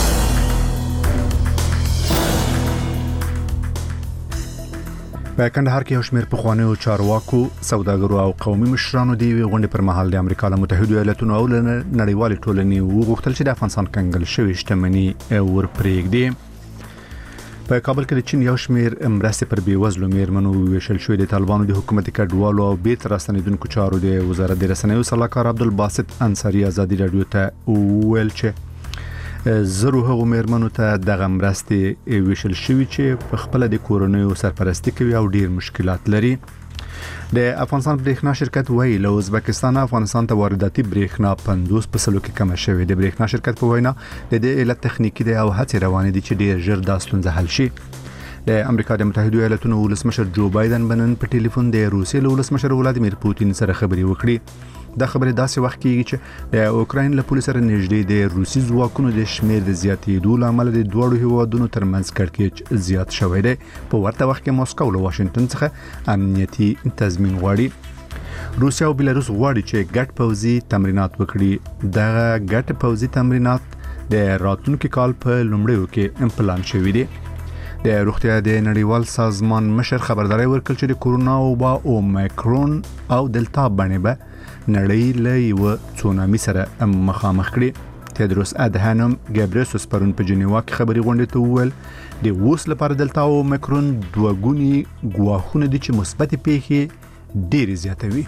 په کندهار کې یو شمېر پخوانیو چارواکو سوداګرو او قومي مشرانو د یوې غونډې پر مهال د امریکا له متحده ایالاتونو او نړیوالې ټولنې وغوښتل چې د افغانستان کنګل شوې شتمني ورپرېږدي. په کابل کې د چین یو شمېر مرستې پر بیوزلو میرمنو ویشل شوې. د طالبانو د حکومت کډوالو او بیرته راستنیدونکو چارو د وزارت د رسنیو صلاحکار عبدالباسط انصاری ازادي رادیو ته ویل چې زرو هغو میرمنو ته دغه مرستې ویشل شوې چې په خپل د کورونو سرپرستی کوي او ډیر مشکلات لري. د افغانستان برېښنا شرکت وایي له ازبکستان افغانستان ته وارداتي برېښنا پنځوس په سلو کې کم شوې. د برېښنا شرکت په وینا د دې علت تخنیکی دی او هڅې روانې دي چې ډیر ژر دا ستونزه حل شي. د امریکا د متحده ایالاتونو ولسمشر جو بایدن بنن په ټلیفون د روسیې له ولسمشر ولادیمیر پوتین سره خبرې وکړي. دا خبره داسې وخت کېږي چې د اوکراین له پولیس سره نږدې د روسي ځواکونو د شمیر د زیاتېدو له امله د دوړو هیوادونو ترمنځ کړکېچ زیات شوی دی. په ورته وخت کې ماسکو له واشنگټن څخه امنیتي تضمین غواړي. روسیا او بیلاروس غواړي چې ګډ پوځي تمرینات وکړي. دغه ګډ پوځي تمرینات د راتلونکي کال په لومړیو کې پلان شوي دي. د روغتیا د نړیوال سازمان مشر خبرداري ورکړه چې د کورونا وبا او مایکرون او دلتا باندې به نړۍ له یو تسونامي سره مخامخ کړي. تدروس ادهانم ګابریسوس پرون په جنیوا کې خبري غونډه ته وویل د اوس لپاره دلتا او مایکرون دوه ګونی ګواښونه دي چې مثبت پیښې ډېر زیاتوي.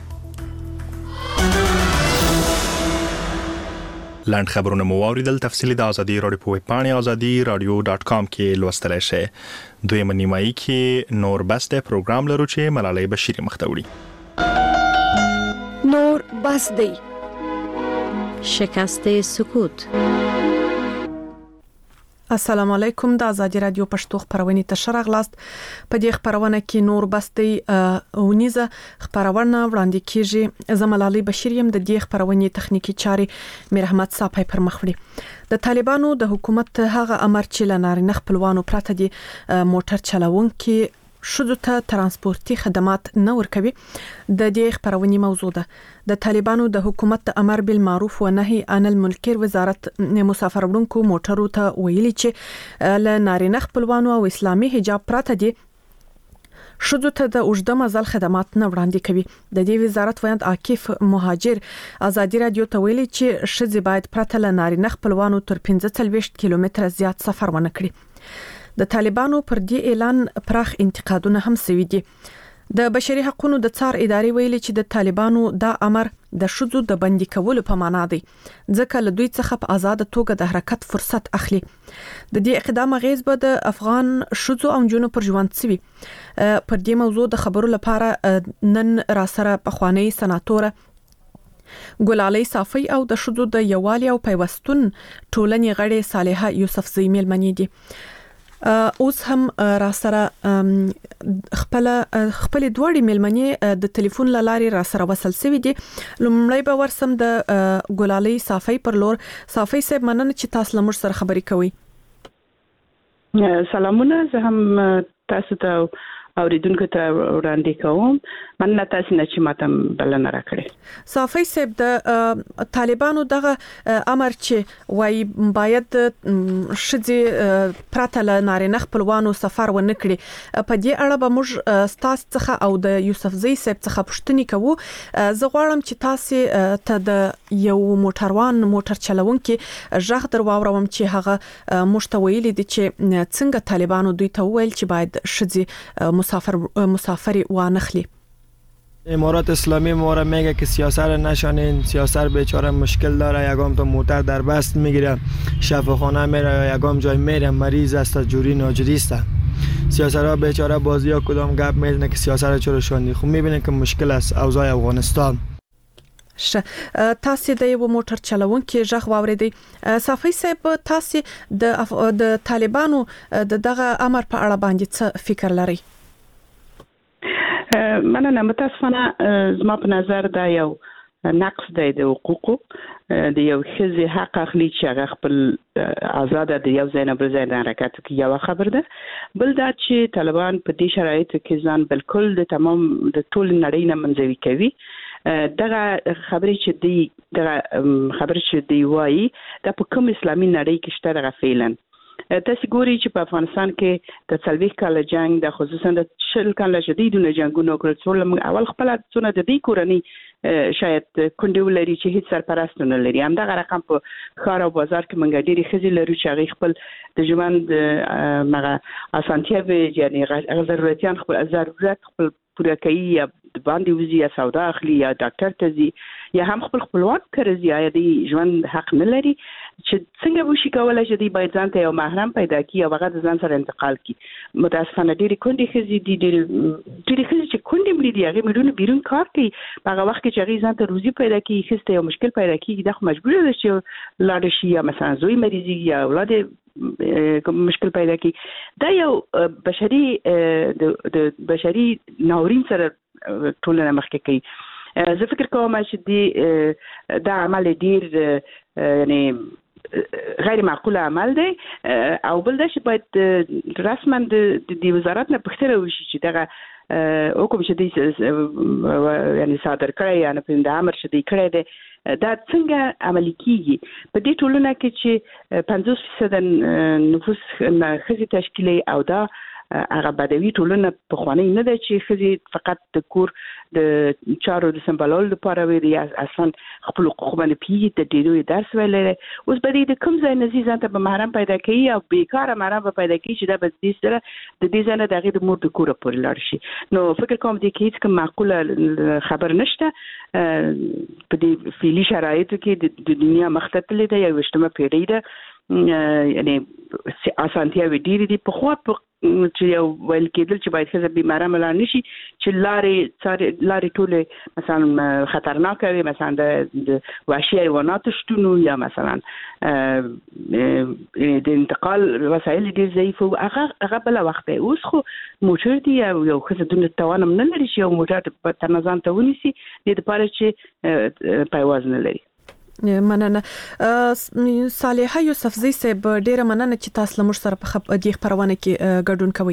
لاند خبرونه مو اوریدل. تفصیلی د ازادي رادیو په ویب پاڼه ازادي رادیو ډاټ کام کې لوستلای شئ. دویمه نیمایي کې نور بس د پروګرام لرو چې ملالۍ بشیر مختوړي. نور بس دی شکست سکوت. السلام علیکم. د ازادي رادیو پښتو خبرونه ته شرغلاست. په دې خبرونه کې نور بستي اونیزه خبرونه وړاندې کیږي. زملالي بشیریم د دې خبرونه تخنیکی چاري میر احمد صاحب پر مخ وړي. د طالبانو د حکومت هغه امر چې لنارینه خپلوانو پراته دي موټر چلوونکي شذو ته ترانسپورتي خدمات نه ورکوي. د دې خبرونې موضوع ده. د طالبانو د حکومت امر بالمعروف و نهي عن المنکر وزارت مسافر وړونکو موټرو ته ویلي چې ل نارینه خپلوانو او اسلامي حجاب پراته دي شذو ته د اوږده مزل خدمات نه وړاندې کوي. د دې وزارت ویاند عاکف مهاجر ازادي رادیو ته ویلي چې شذې باید پراته ل نارینه خپلوانو تر پنځه څلوېښت کیلومتره زیات سفر ونه کړي. د طالبانو پر دې اعلان پراخ انتقادونه هم سوي دي. د بشري حقوقو د څار ادارې ویلي چې د طالبانو دا امر د شذو د بندي کولو په معنا دی ځکه له دوی څخه په آزاد توګه د حرکت فرصت اخلي. د دې اقدام غیز به د افغان شذو او جنونو پر ژوند سوي. پر دې موضوع د خبرو لپاره نن را سره پخوانی سناتور ګلالي صافي او د شذو د یوالي او پیوستون ټولنې غړي صالحه یوسف زئی ملمنې دي. اوس هم را سره خپل خپل دوړي ملمنې د ټلیفون لاري را سره وصل سوي دي. لومړی به ورسم د ګلالي صافي پر لور. صافي صاحب مننه چې تاسو لمر سره خبرې کوي. سلامونه. زه هم تاسو ته اوریدونکو ته وړاندې کوم. مننه تاسو نه چې ماته بلنه راکړې. صافي صاحب د طالبانو دغه امر چې وای باید شذې پراته ل نارینه خپلوانو سفر ونه کړي په دې اړه به موږ ستاسو څخه او د یوسف زئی صاحب څخه پوښتنه کوو. زه غواړم چې تاسو ته د یو موټروان موټر چلوونکي ژغ در واوروم چې هغه مشتویل دي چې څنګه طالبانو دوی ته ویل چې باید شذې مسافر مسافر وانخلی. امارات اسلامی ما را میگه که سیاست را نشانین، سیاست بیچاره مشکل داره، یگام تو موتر در بست میگیره، شفاخانه میره، یگام جای میره مریض است، جوری ناجوری است. سیاست را بیچاره بازی ها کدام گپ میزنه که سیاست را چرا شوندی. خب میبینه که مشکل است اوضاع افغانستان. ش تاسو د یو موټر چلوونکي ژغ واوریدي. صافي صاحب تاسو د د طالبانو د دغه امر په اړه باندې څه فکر لري؟ مننه. متاسفانه زما په نظر دا یو نقص دی د حقوقو، د یو ښځې حق اخلي چې هغه خپل آزاده د یو ځای نه بل ځای ته حرکت وکړي، یو خبر ده. بل دا چې طالبان په دې شرایطو کې ځان بالکل د تمام د ټول نړۍ نه منځوي کوي. دغه خبرې چې دی دغه خبرې چې دی وایي دا په کوم اسلامي نړۍ کې شته دغه فعلا. تاسو ګوري چې په افغانستان کې د څلوېښت کاله جنگ د خصوصا د شل کاله شدیدونه جنگونو کړل، څول اول خپل څونه د دې کورنۍ شاید کونډې ولري چې هیڅ سرپرست نه لري. همدغه رقم په ښار او بازار کې منګه ډېری ښځې لرو چې هغې خپل د ژوند هغه اسانتیاوې یعنې هغه ضرورتیان خپل ضرورت خپل پوره کوي، یا باندې وزي یا سودا اخلي یا ډاکټر ته ځي یا هم خپل خپلوان کړي یا د ژوند حق نه لري چې څنګه وشي کولای چې دی باید ځان ته یو محرم پیدا کړي او هغه ځان سره انتقال کړي. متاسفانه ډېری کونډې ښځې دي ډېری ډېری ښځې چې کونډې مړي دي هغې مړونه بیرون کار کوي په هغه وخت کې چې هغې ځان ته روزي پیدا کړي، ښځې ته یو مشکل پیدا کېږي، دا خو مجبوره ده چې لاړه شي یا مثلا زوی مریضي یا اولاد مشکل پیدا کی. دا یو بشري د بشري ناورین سره ټولنه مخکې کوي. زه فکر کوم چې دی دا عمل ډیر یعنی غیر معقول عمل دی او بل دا چې باید رسما د وزارت نه پوښتنه وشي چې دغه حکم چې دی یعنی صادر کړی یا نه د امر چې دی کړی دی دا څنګه عملي کیږي. په دې ټولنه کې چې پنځوس فیصد نفوس ښځې تشکیلوي او دا هغه بدوي ټولنه پخوانۍ نه ده چې ښځې فقط د کور د چارو د سمبالولو لپاره وي یا اصلا خپل حقوق باندې پوهېږي، د ډېرو درس ویلی دی. اوس به دې د کوم ځای نه ځي ځان ته به محرم پیدا کوي او بېکاره محرم به پیدا کوي چې دا به دې سره د دې ځای نه د هغې د مور د کوره پورې لاړ شي. نو فکر کوم دې کې هېڅ کوم معقوله خبر نشته. په دې فعلي شرایطو کې د دنیا مخ ته تللې ده، یویشتمه پېړۍ ده، یعنی اسانتیاوې ډېرې دي. پخوا چې یو ویل کېدل چې باید ښځه بیماره ملاړ نه شي چې لارې لارې ټولې مثلا خطرناکه وي، مثلا د وحشي حیواناتو شتون یا مثلا د انتقال وسایل ډېر ضعیف وو، هغه هغه بله وخت دی. اوس خو موټر دی او یو ښځه دومره توان هم نه لري چې یو موټر په تنظان ته ونیسي، دې دپاره چې پایواز نه لري. مننه. صالحه یوسفزۍ صاحب ډیره مننه چې تاسو لمر سره په دې خبرونه کې ګډون کوئ.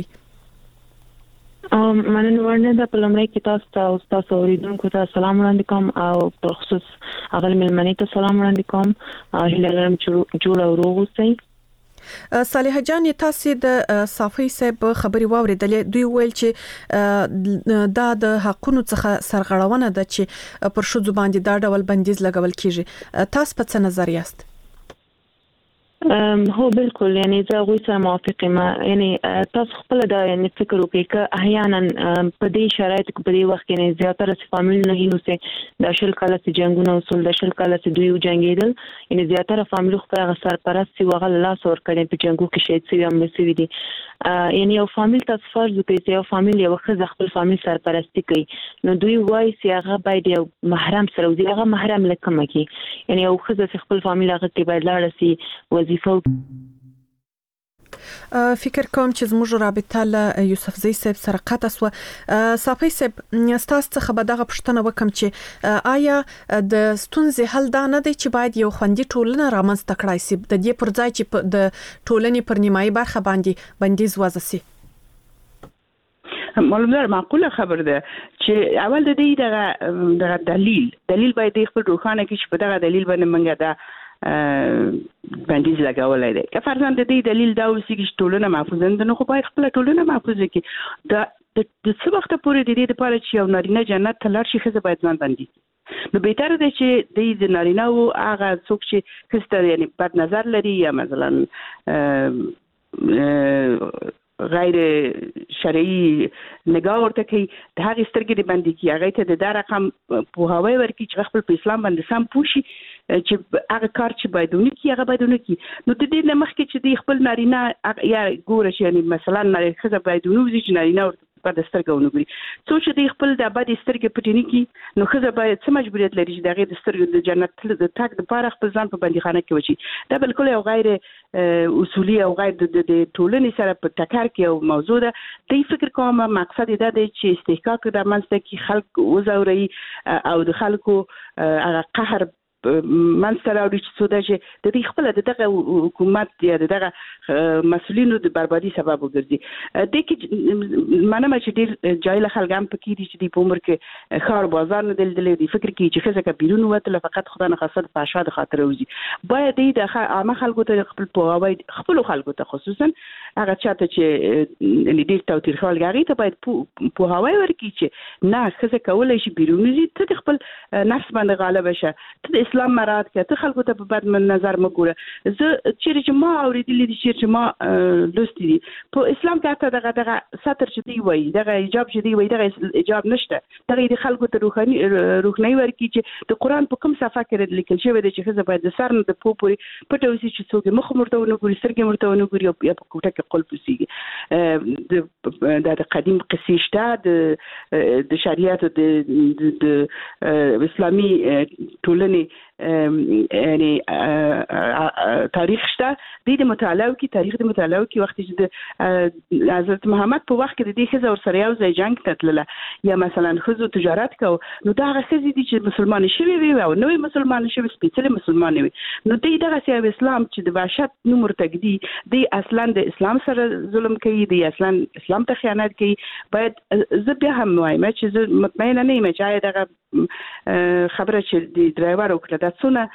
مننه ورنه د پلمړی کې تاسو ته او تاسو اوریدونکو ته سلام وړاندې کوم او په خصوص هغه ملمنې ته سلام وړاندې کوم. هیله لرم چې جوړ او روغ اوسئ. صالحه جان تاسو د صافي صاحب خبري واوریدلې، دوی ویل چې دا د حقونو څخه سرغړونه ده چې پر شذ باندې دا ډول بندیز لګول کیږي. تاسو په څه نظر یاست؟ هو بالکل، یعنی زه غوي سره موافق یم. یعنی تاسو خپل دا یعنی فکر وکړئ چې احیانا په دې شرایطو کې په دې وخت کې نه زیاتره فامیل نه هینو سه د شل کاله سي جنگونه وصول د شل کاله سي دوی جنگیدل، یعنی زیاتره فامیل خپل غسر پرست سی وغه لاس ور کړي په جنگو کې شهید سي هم نسوي دي. یعنی یو فامیل تاسو فرض وکړئ چې یو فامیل یو خزه خپل فامیل سرپرستی کوي، نو دوی وایي چې هغه باید یو محرم سره وي، هغه محرم لکه مکی، یعنی یو خزه خپل فامیل هغه کې باید لاړ سي وظیفه. فکر کوم چې زموږ رابطه له یوسفزۍ صاحب سره قطع سو. صافي صاحب تاسو څخه به دغه پوښتنه وکم چې آیا د ستونزې حل دا نه دی چې باید یو خوندي ټولنه رامنځته کړای شي د دې پر ځای چې د ټولنې پر نیمایي برخه باندې بندیز وضع شي؟ معلومه معقوله خبر ده چې اول د دې دغه دغه دلیل دلیل باید خپل روخانه کې چې په دغه دلیل باندې منګه دا بندیز لګولای دی. که فرضاً د دې دلیل دا وسی چې ټولنه محفوظ نه نو خو باید خپل ټولنه محفوظ کړي. دا د څه وخت پورې د دې لپاره چې یو نارینه جنت ته لاړ شي ښځه باید ځان بندي، نو بهتره دی چې د نارینه او هغه څوک چې ښځه یعنی بد نظر لري یا مثلا غیر شرعي نگاه ورته کوي د هغه سترګې د باندې کی هغه ته د رقم په هواي ورکی چې خپل په اسلام باندې سم پوشي چې هغه کار چې باید ونکي هغه باید ونکي. نو د دې مخکې چې د خپل نارینه یا ګوره چې یعنی مثلا نارینه خزه باید ونوځي چې نارینه ورته په د سترګو ونګوري څو چې د خپل د باندې سترګې پټینی کی نو خزه باید څه مجبوریت لري چې دغه د سترګو د جنت د تاک د پاره خپل ځان په باندې خانه کې وشي. دا بالکل یو غیر اصولي او غیر د ټولنې سره په ټکر کې یو موضوع ده. د فکر کوم مقصد دا دی چې استحقاق د منځ کې خلک وزوري او د خلکو هغه قهر منځ راوړي چې څه ده چې د دې خپل دغه حکومت یا دغه مسؤلینو د بربادي سبب وګرځي. د کې منم چې ډیر جایله خلک هم پکې دي چې د عمر کې خار بازار نه دلدلې دي فکر کوي چې خزه کبیرون وته فقط خدای نه خاصه فحشا د خاطر وځي. باید د عامه خلکو ته خپل پوهاوی خپل خلکو ته خصوصا هغه چاته چې ان دې توتیر خپل غاړي ته باید پوهاوی ورکړي چې نه خزه کولای شي بیرون وځي ته خپل نفس باندې غالب شه ته اسلام مراد کې ته خلکو ته په بد نظر مګوره. زه چې ما اوریدلې دي چې ما لوستي دي په اسلام کې ته دغه دغه ستر چې دی وای دغه حجاب چې دی وای دغه حجاب نشته دغه د خلکو ته روحاني روحنی ورکی چې د قران په کوم صفحه کې لیکل شوی دی چې خزه باید د سر نه د پوپوري پټوسی چې څوک مخ مرته ونګوري سرګې مرته ونګوري او په کوټه کې قلب وسیږي. د قدیم قصې شته د شریعت د اسلامي ټولنې یعنی تاریخ شته د مطالعه کی تاریخ د مطالعه کی وخت چې د حضرت محمد په وخت کې د دې خزه ور سره یو ځای جنگ تتلله یا مثلا خزو تجارت کو نو دا هغه خزې دي چې مسلمان شوي وي او نوې مسلمان شوي سپیڅلې مسلمان وي نو دې دغه سیاو اسلام چې د وحشت نو مرتکدي دی اصلا د اسلام سره ظلم کوي دی اصلا اسلام ته خیانت کوي. باید زه بیا هم وایم چې زه مطمئنه نه یم چې دغه خبره چې د ډرایور وکړه دا څونه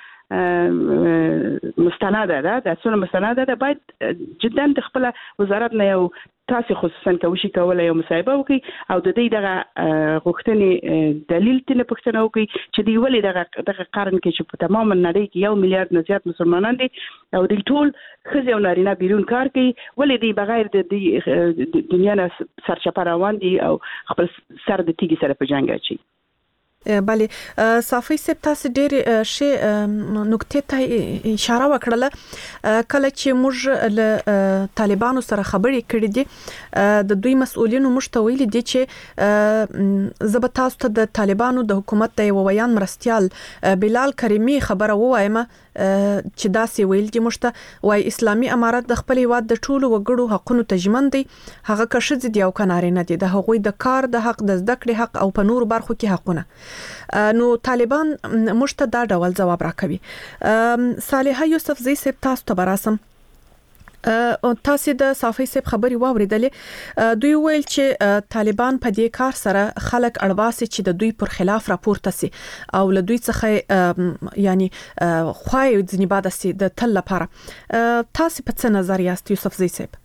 مستنده ده دا څونه مستنده ده. باید جدا د خپل وزارت نه یو تاسو خصوصا کوشش کولای یو مصاحبه وکړي او د دې دغه غوښتنې دلیل تنه پښتنه وکړي چې دی ولې دغه دغه قرن کې چې په تمام نړۍ کې یو میلیارډ نه زیات مسلمانان دي او د ټول خزي او نارینه بیرون کار کوي ولې دی بغیر د دنیا نه سرچپه روان دي او خپل سر د تیږي سره په جنگ اچي. بله صافی سپ تاسو ډېر شی نقطې ته اشاره وکړه کله چې موږ له طالبانو سره خبرې کړې دي د دوی مسؤلینو موږ ته ویلي دي چې زه به تاسو ته د طالبانو د حکومت د یو ویان مرستیال بلال کریمی خبره ووایم چې داسې ویل دي موږ ته وای اسلامي امارت د خپل هیواد د ټولو وګړو حقونو ته ژمن دی هغه که ښځې دي او که نارینه دي د هغوی د کار د حق د زده کړې حق او په نورو برخو کې حقونه. نو طالبان موږ ته دا ډول ځواب راکوي. صالحه یوسف زی صاحب تاسو ته براسم تاسو د صافی صاحب خبري واوریدلې دوی ویل چې طالبان په دې کار سره خلک اړواسي چې د دوی پر خلاف راپورته سي او له دوی څخه یعنی خوای ځنی بعد سي د تل لپاره. تاسو په څه نظر یاست یوسف زی صاحب؟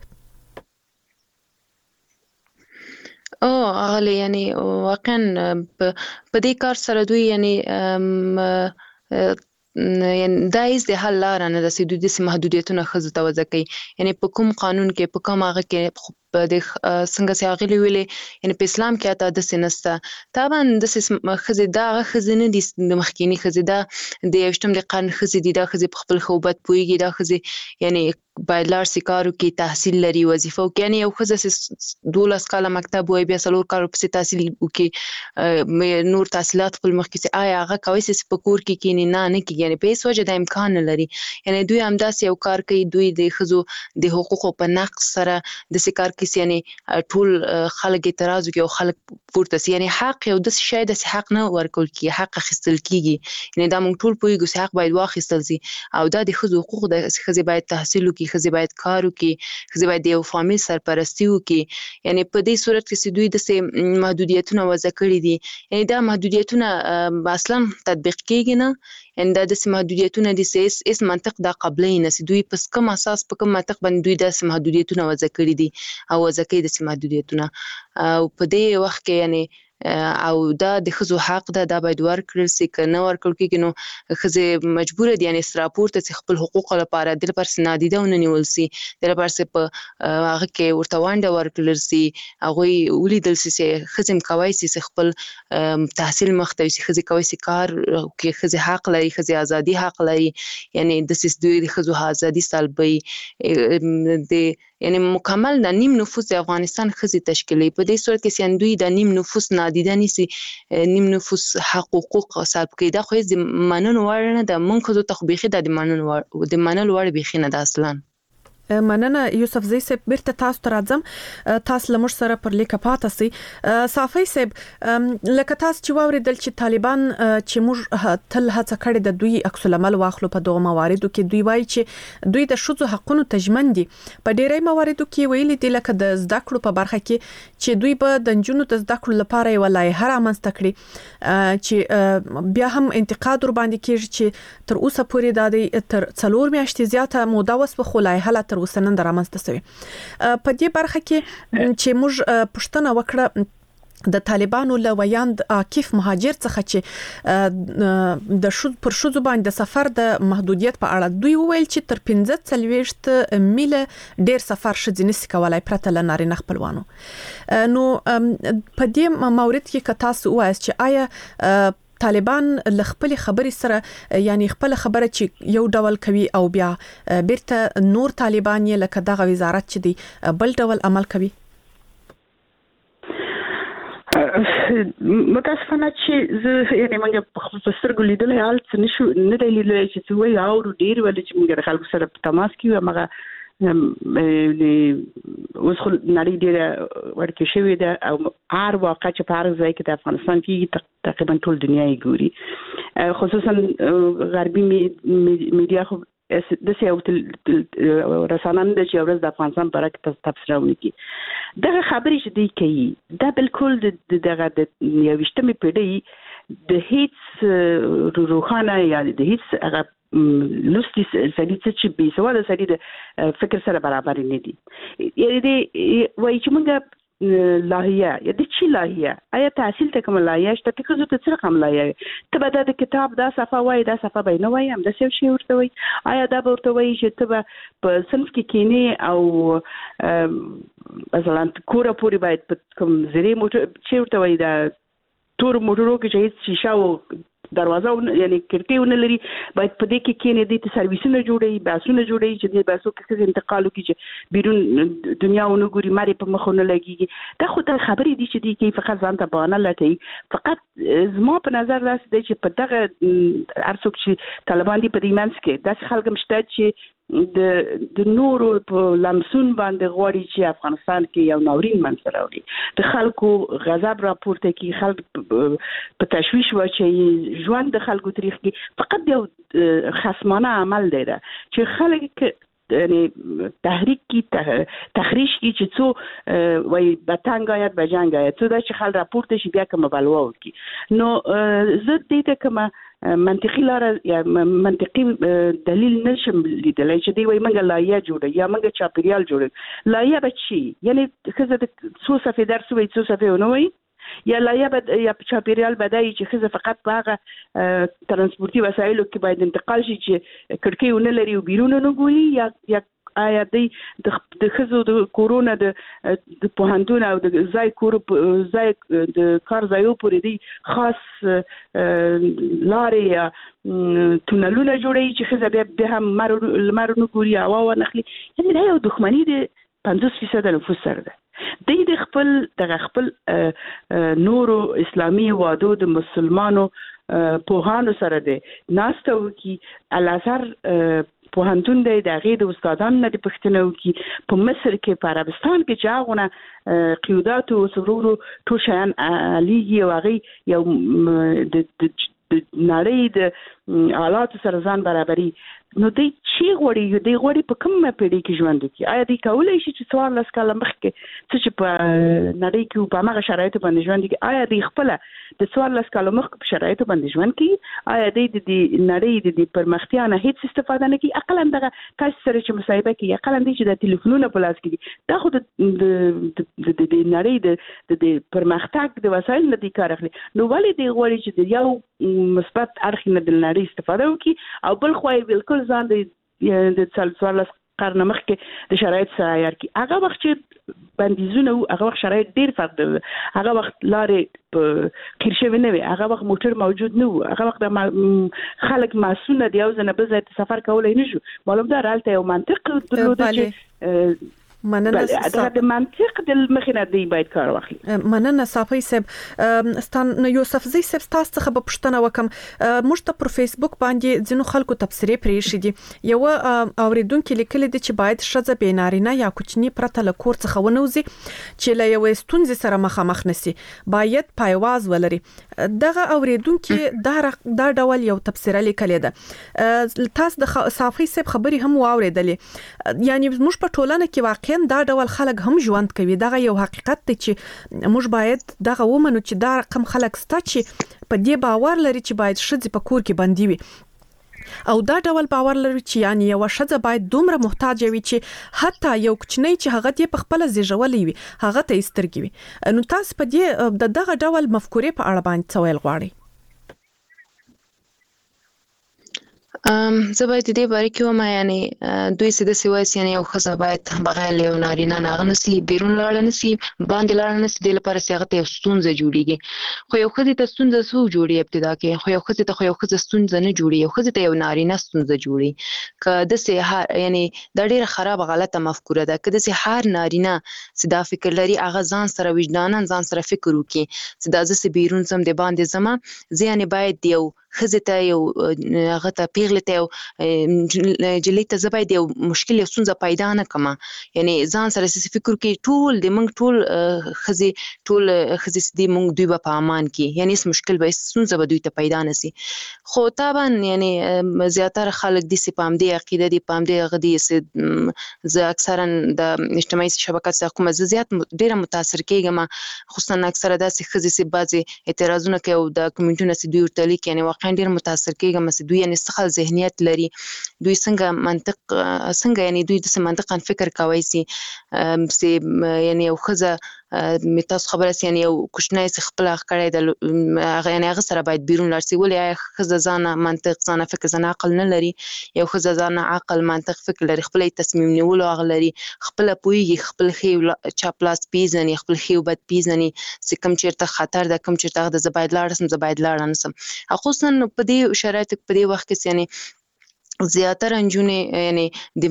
او هغه یعنی واقعا په دې کار سره دوی یعنی یعنی دا هیڅ د حل لاره نه ده چې دوی د محدودیتونو ښځو ته وضع کوي. یعنی په کوم قانون کې په کوم هغه کې په د څنګه چې هغه ویلې یعنی په اسلام کې اته د سینسته طبعا د ښځې دا ښځې نه دي د مخکینی ښځې دا د یوشتم د قانون ښځې دي دا ښځې په خپل خوبت پوهیږي دا ښځې یعنی باید لار سکارو کې تحصیل لري وظیفه او یعنی یو ښځه دولس کاله مکتب وای بیا څلور کاله پسې تحصیل وکړي نور تحصیلات خپل مخ کې آیا هغه کوي چې په کور کې کینی نه نه کیږي یعنی په هیڅ وجه د امکان نه لري. یعنی دوی همداسې یو کار کوي دوی د ښځو د حقوقو په نقص سره د سکار کې یعنی ټول خلک اعتراض کوي او خلک پورته سي یعنی حق یو د شاید د حق نه ورکول کی حق خستل کیږي یعنی دا موږ ټول پوهیږو چې حق باید واخیستل سي او دا د ښځو حقوق د ښځې باید تحصیل وکړي ښځې باید کار وکړي ښځې باید یو فامیل سرپرستی وکړي. یعنی په دې صورت کې چې دوی د محدودیتونه وضع کړي دي یعنی دا محدودیتونه اصلا تطبیق کیږي نه یعنی دا د محدودیتونه د سیس اس منطق دا قبلې نه دوی په کوم اساس په کوم منطق باندې دوی د محدودیتونه وضع کړي دي او وضع کوي د محدودیتونه او په دې وخت کې یعنی او دا د خزو حق ده دا باید ورکړل سي کنه ورکړل کېږي نو خزه مجبور دي یعنی راپورته چې خپل حقوق لپاره د لپاره سنادیده ونیول سي د لپاره په هغه کې ورته وانډه ورکړل سي هغه ولیدل سي چې خزم کوي سي خپل تحصیل مختوي سي خزه کوي سي کار کې خزه حق لري خزه ازادي حق لري یعنی د سیس دوی د خزو ازادي سالبي د یعنی مکمل د نیم نفوس د افغانستان خزي تشکیلي په دې صورت کې سندوی د نیم نفوس نادیده نيسي نیم نفوس حقوق صاحب کې دا خو د مننو وړ نه د مونږ خو تخبيخي د مننو وړ د منلو وړ بيخي نه د اصلا مننه یوسف زئی صاحب بیرته تاسو ته راځم تاسو لمر سره پر لیکه پاتې سي صافي صاحب لکه تاسو چې واوریدل چې طالبان چې موږ تل هڅه کړې د دوی عکس العمل واخلو په دوه مواردو کې دوی وایي چې دوی د شذو حقونو تجمن دي په ډیری مواردو کې ویلي دي لکه د زده کړو په برخه کې چې دوی به د جنونو د زده کړو لپاره ولای هر امنځته کړي چې بیا هم انتقاد ور باندې کېږي چې تر اوسه پورې د تر څلور میاشتې زیاته موده وسو خلای حالت تر وسنن درامسته سوي په دې برخه کې چې موږ پښتنه وکړه د طالبانو له ویاند عاکف مهاجر څخه چې د شذ پر شذ باندې د سفر د محدودیت په اړه دوی ویل چې تر پنځه څلويشت میله ډیر سفر شذ نس کولای پرته لناري خپلوانو نو په دې مورید کې کتا سو وایي چې آیا طالبان ل خپل خبري سره یعنی خپل خبره چې یو ډول کوي او بیا بیرته نور طالبان یې لکه دغه وزارت چې دی بل ډول عمل کوي متاسفانه چې زه یعنی موږ په سترګو لیدل حال څه نشو نه دی لیدل چې څه وایي او ډیر ول چې موږ خلکو سره په تماس کې و هغه اوس خو نړۍ ډېره ورکه شوې ده او هر واقع چې په هر ځای کې د افغانستان کې تقریبا ټول دنیا یې ګوري خصوصا غربي میډیا خو د سیاو رسانان د چې ورځ د افغانستان پر کې تفسیر ونکي دغه خبرې چې دی کوي دا بالکل د دغه د یوشتمې پیړۍ د هیڅ روحانه یا د هیڅ هغه لوستي سړي چې به سواده سړي د فکر سره برابر نه دي یعنی دی وایي چې موږ لاهیا یا د چی لاهیا آیا تحصیل ته کوم لاهیا شته چې خو ته څه رقم لاهیا ته به د کتاب دا صفه وای دا صفه به نه وای هم د څه شی ورته وای آیا دا به ورته وای چې ته په صنف کې کینی او مثلا کور پوری باید کوم زری موټر چې ورته وای دا تور موټرو کې چې شیشه او دروازه یعنی کړکیونه لري باید په دې کې کې نه دي ته سرویسونه جوړي باسونه جوړي چې د باسو کې انتقال وکړي چې بیرون دنیا ونګوري ماري په مخونه لګيږي دا خو د خبرې دي چې دي کې فقط ځان ته بهانه لټي فقط زما په نظر راځي چې په دغه ارڅوک چې طالبان دي په دې منځ کې داس خلک مشته چې د د نورو په لمسون باندې غوړي چې افغانستان کې یو ناورین منځ راوړي د خلکو غضب راپورته کی خلک په تشویش واچي ژوند د خلکو تاریخ کې فقط یو خصمانه عمل دی چې خلک یعنی تحریک کی تخریش کی چې څو وای بتنګ آیت بجنګ آیت څو دا چې خل راپورته شي بیا کوم بلوا وکي نو زه دې ته کوم منطقي لار یا منطقي دلیل نشم لیدلای چې دی وای منګه لایه جوړه یا منګه چاپریال جوړه لایه بچي یعنی خزه د څو صفحې درس وای څو صفحې ونوي یا لایه بد یا چاپریال بدای چې خزه فقط باغه ترانسپورتي وسایلو کې باید انتقال شي چې کړکۍ ونه لري او بیرون نه ګوري یا یا آیا د خزو د کورونا د د پوهنتون او د ځای کور ځای د کار ځایو پورې دی خاص لارې یا تونلونه جوړي چې خزه به هم مرونو ګوري او ونخلي یعنی دا یو دښمنی د پنځوس فیصد نفوس سره ده د خپل د خپل نورو اسلامي وادو د مسلمانو پوهانو سره ده ناستو کی الازهر پوهنتون دی د غید استادان نه د پښتنو کې په مصر کې په عربستان کې چې هغه قیودات او سرور ټول شان علی او هغه یو د نړۍ د حالات سره ځان برابري نو دوی چې غوړي یو دوی غوړي په کومه پیړۍ کې ژوند وکړي آیا دوی کولای شي چې څوار لس کاله مخکې څه چې په نړۍ کې په هغه شرایطو باندې ژوند وکړي آیا دوی خپل د څوار لس کاله مخکې په شرایطو باندې ژوند کوي آیا دوی د نړۍ د پرمختیا نه هیڅ استفاده نه کوي اقلا دغه کس سره چې مصاحبه کوي اقلا دوی چې د ټلیفونونو په لاس کې دي دا خو د د نړۍ د د پرمختګ د وسایل نه دي کار اخلي نو ولې دوی غوړي چې د یو مثبت اړخ نه د نړۍ استفاده وکړي او بل خو یې بالکل ځان د د څلور قرن مخکې د شرایط سره عیار کی هغه وخت چې بندیزونه هغه وخت شرایط ډیر فرق دی هغه وخت لارې په کیرشوي نه وي هغه وخت موټر موجود نه و هغه وخت خلک مسؤل دي او زنه به ځای سفر کولای نشو معلوم ده رالته یو منطق درلود چې مننه دا د منطق د مخینه دی باید کار واخلي مننه صافی صاحب ستان یوسف زی صاحب تاسو څخه په پښتنه وکم موږ ته پر فیسبوک باندې ځینو خلکو تبصره پرې شي دي یو اوریدونکو لیکل دي چې باید شزه بینارینه یا کوچنی پرته له کور څخه ونوزي چې له یو ستونزې سره مخامخ نشي باید پایواز ولري دغه اوریدونکو دا دا ډول یو تبصره لیکل ده تاسو د صافی صاحب خبري هم واوریدلې یعنی موږ په ټولنه کې واقع دا ډول خلک هم ژوند کوي دا یو حقیقت دی چې موږ باید دغه ومنو چې دا رقم خلک ستا چې په دې باور لري چې باید شذ په کور کې بندي وي او دا ډول باور لري چې یعنی یو شذ باید دومره محتاج وي چې حتی یو کوچنی چې هغه دې په خپل زیږولې وي هغه ته ایسترګي وي نو تاسو په دې د دغه ډول مفکورې په اړه باندې څه ویل غواړئ ام زه باید دې باره کې وم یعنی دوی سده سوایس یعنی یو خزه باید بغیر له نارینه ناغنسي بیرون لاړ نسی باندې لاړ نسی د لپاره سیاغه ته ستونزه جوړیږي خو یو خزه ته ستونزه سو جوړي ابتدا کې خو یو خزه ته خو یو خزه ستونزه نه جوړي یو خزه ته یو نارینه ستونزه جوړي که د سه یعنی د ډیره خراب غلطه مفکوره ده که د سه هر نارینه صدا فکر لري اغه ځان سره وجدانن ځان سره فکر وکي صدا ز بیرون سم د باندې زما ځینې باید یو خزته یو هغه ته پیغله ته جلی ته زباید یو مشکل یو ستونزه پیدا نه کما یعنی ځان سره څه فکر کوي ټول د موږ ټول خزي ټول خزي د موږ دوی په امان کې یعنی اس مشکل به ستونزه به دوی ته پیدا نسی خو طبعا یعنی زیاتره خلک د سپام دی عقیده دی پام دی غدي ز اکثرا د اجتماعي شبکات څخه کوم زیات ډیره متاثر کیږم خصوصا اکثره د خزي سي بعضي اعتراضونه کوي او د کمیونټونو سي دوی ورته لیک یعنی ډیر متاثر کیږم چې دوی یعنی څخه ذهنیت لري دوی څنګه منطق څنګه یعنی دوی د منطقاً فکر کوي چې یعنی یو خزه متاس خبره یعنی یو کوشنای څخه خپل کړی د یعنی هغه سره باید بیرون لارسي ولې خزه ځانه منطق ځانه فکر ځانه عقل نه لري یو خزه ځانه عقل منطق فکر لري خپل تصمیم نیولو هغه لري خپل پویږي خپل خې چاپلاس پیزنی خپل خې وبد پیزنی چې کوم چیرته خطر ده کوم چیرته د زباید لاړسم زباید لاړ نسم خصوصا په دې شرایط په دې وخت کې یعنی زیاتره انجونې یعنی د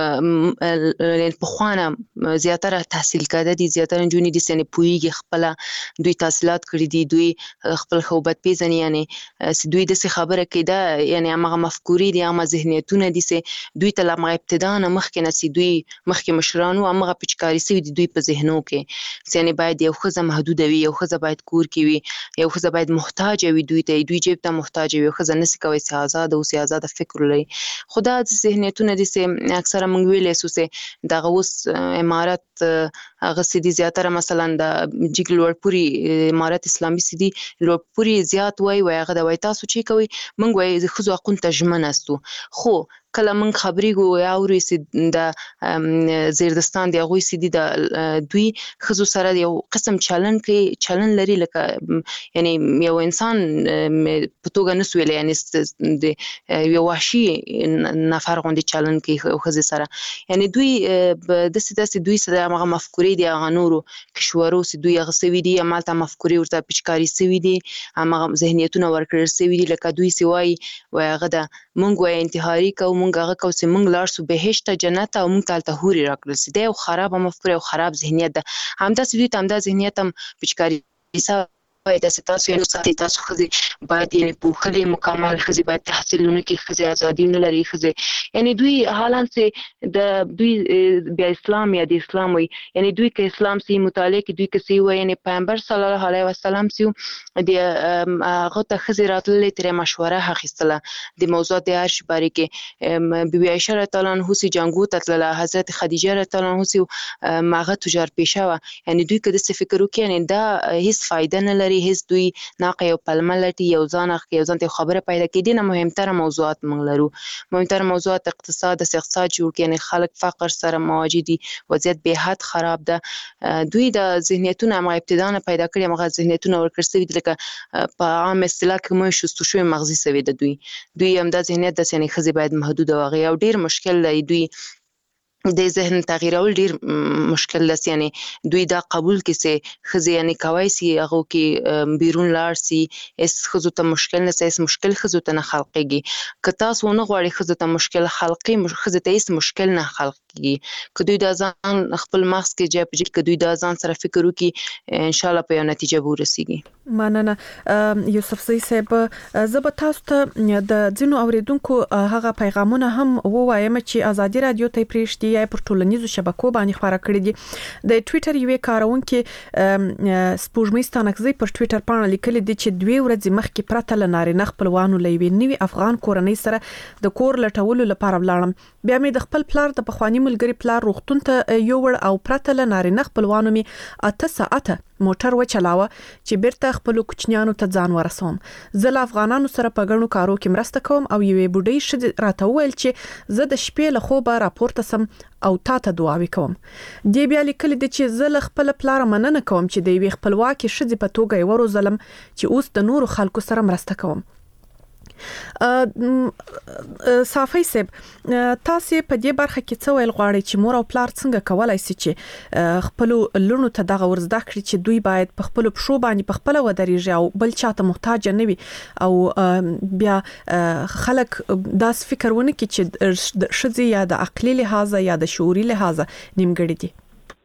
مونږ په خوانه زیاتره تحصیل کړه دي زیاتره انجونې د سنې پویږي خپل دوی تحصیلات کړې دي دوی خپل خوبت پیژني یعنی دوی د څه خبره کېده یعنی هغه مفکورې دي هغه ذهنیتونه دي چې دوی ته لمغه ابتدا نه مخکې نسی دوی مخکې مشرانو هغه پچکاری سوي دي دوی په ذهنو کې یعنی باید یو خزه محدود وي یو خزه باید کور کې وي یو خزه باید محتاج وي دوی ته دوی جیب ته محتاج وي خزه نسی کوي چې آزاد او سي آزاد فکر لري خدا د ذهنیتونه دي چې اکثره موږ ویلې سوسه د غوس امارات هغه سدي زیاتره مثلا د جګ لوړپوري امارات اسلامي سدي لوړپوري زیات وای وای هغه د وای تاسو چې کوي موږ وای خو ځکه ته ژمن استو خو کله من خبري ګو یا اوري سي د زیردستان دی غوي سي د دوی خزو سره یو قسم چالن کې چالن لري لکه یعنی یو انسان په توګه نسویل یعنی د یو وحشي نفر غوندي چالن کې خزي سره یعنی دوی د سي د دوی سره هغه مفکورې دي هغه نورو کشورو سي دوی هغه سوي دي مالته مفکورې ورته پچکاری سوي دي هغه ذهنیتونه ورکړل سوي دي لکه دوی سي وای وای هغه د مونږ وای انتحاري کو مونږ هغه کو چې مونږ لاړ سو بهشت جنت او مونږ تلته هوري راکړل سي دا یو خراب مفکوره او خراب ذهنیت ده همدا سې دوی تم دا ذهنیت هم پچکاری باید تاسو یو ساتي تاسو خزي باید یعنی په خلي مکمل خزي باید تحصیلونه کې خزي ازادي نه لري خزي یعنی دوی حالان سه د دوی بیا اسلام یا د اسلام وي یعنی دوی کې اسلام سي مطالعه کې دوی کې سي وي یعنی پیغمبر صلی الله علیه وسلم سي د هغه ته خزي راتللې تر مشوره اخیستله د موضوع د هر شي باره کې بي بي عائشه رضی الله عنها سي جنگو تتله حضرت خدیجه رضی الله عنها سي ماغه تجار پیشه و یعنی دوی کې د فکر وکړي یعنی دا هیڅ فائدہ نه لري هیڅ دوی ناقه یو پلمه لټي یو ځان اخ یو ځان ته خبره پیدا کړي نه مهمتره موضوعات موږ لرو مهمتره موضوعات اقتصاد سیاست جوړ کړي یعنی خلک فقر سره مواجه دي وضعیت به حد خراب ده دوی د ذهنیتونه ما ابتدا نه پیدا کړي مغه ذهنیتونه ورکړسي لکه په عام اصطلاح کې مې شستو شوی مغزي سوي د دوی دوی هم د ذهنیت د سنې خزي باید محدود او غي او ډیر مشکل دی دوی د ذهن تغیرول ډیر مشکل لس یعنی دوی دا قبول کسي خزي یعنی کوي سي هغه کې بیرون لار سي اس خزو ته مشکل نه اس مشکل خزو ته نه خلقيږي که تاسو نه غواړي خزو ته مشکل خلقي خزو ته اس مشکل نه خلقيږي که دوی د ځان خپل مغز کې جپ جپ که دوی د ځان سره فکر وکي ان شاء الله په نتیجه ورسیږي مننه یوسف زئی صاحب زه به تاسو ته د ځینو اوریدونکو هغه پیغامونه هم ووایم چې ازادي رادیو ته پریشتي یا پر ټولنیزو شبکو باندې خبره کړې دي د ټوئیټر یو کارونکو سپوږمۍ ستانکزي پر ټوئیټر باندې لیکلي دي چې دوی ورځې مخکې پرته لناري نه خپلوانو لوي نوي افغان کورنۍ سره د کور لټولو لپاره ولاړم بیا مې د خپل پلار د پخوانی ملګری پلار روغتون ته یو ور او پرته لناري نه خپلوانو می اته ساعته موټر و چلاوه چې بیرته خپل کوچنیانو ته ځان ورسوم زه له افغانانو سره په غنو کارو کې مرسته کوم او یوې بډای شې راته ویل چې زه د شپې له خوبه راپورته سم او تا ته دعاوي کوم دی بیا لیکل دي چې زه له خپل پلار مننه کوم چې د یوې خپلواکي شې په توګه یې ورو ظلم چې اوس د نورو خلکو سره مرسته کوم صافي سب تاسو په دې برخه کې څه ویل غواړئ چې مور او پلار څنګه کولای شي چې خپل لونو ته دغه ورزده کړي چې دوی باید په خپل پښو باندې په خپل ودرېږي او بل چاته محتاج نه وي او بیا خلک داس فکر ونه کوي چې شذي یا د عقلي لحاظ یا د شعوري لحاظ نیمګړي دي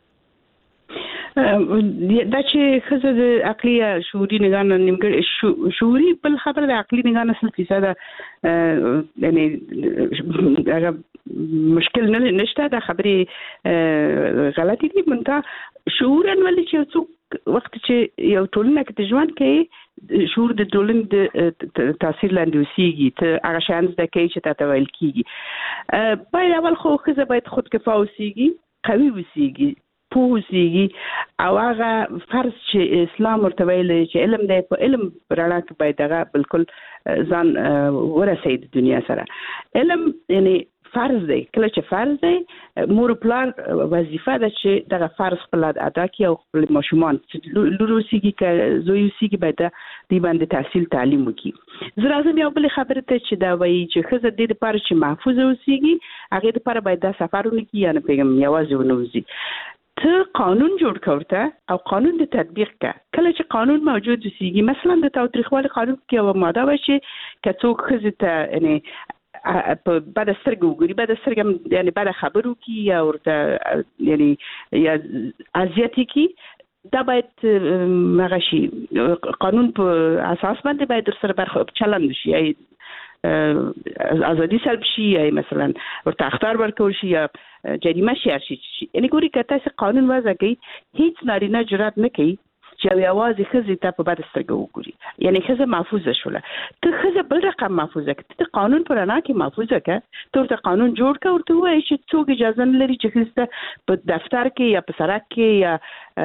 دا چې خزه د عقلي شعوري نگاه نیمګړي شعوري بل خبره د عقلي نگاه نه څه فیصد یعنی هغه مشکل نه نشته دا خبرې غلطي دي منته شعور انول چې څوک وخت چې یو ټولنه کې ژوند کوي شعور د ټولنې د تاثیر لاندې وسیږي ته هغه شان د کې چې تاسو ویل کیږي باید اول خو خزه باید خود کفا وسیږي قوي وسیږي پوزيږي او هغه فرض چې اسلام ورته ویل چې علم دی په علم رڼا کې باید هغه بالکل ځان ورسېد د دنیا سره علم یعنی فرض دی کله چې فرض دی مور پلان وظیفه ده چې دغه فرض خپل ادا کړي او خپل ماشومان لوروسيږي ک زویوسيږي باید د باندې تحصیل تعلیم وکړي زه راځم یو بل خبره ته چې دا وایي چې خزه د دې لپاره چې محفوظ اوسيږي هغه لپاره باید د سفرونه کې یا نه پیغام یوازې ونوځي ته قانون جوړ کړته او قانون د تطبیق کا کله چې قانون موجود وسیږي مثلا د تاریخوالي قانون کې یو ماده و چې کڅوک خزه ته یعنی په بعد سترګو ګوري بعد سترګم یعنی بعد خبرو کې یا ورته یعنی یا ازیاتی کې دا باید مغشي قانون په اساس باندې باید سره برخه چلند شي ازادي سلب شي یا مثلا ورته اختیار ورکول شي یا جریمه شي شي یعنی ګوري کته چې قانون وضع کوي هیڅ نارینه جرأت نه کوي چې یوازې خزه ته په بد سترګو وګوري یعنی خزه محفوظه شوله ته خزه بل رقم محفوظه کړه ته قانون پر انا کې محفوظه کړه ته ورته قانون جوړ کړه ورته وایي چې څوک اجازه نه لري چې خزه په دفتر کې یا په سړک کې یا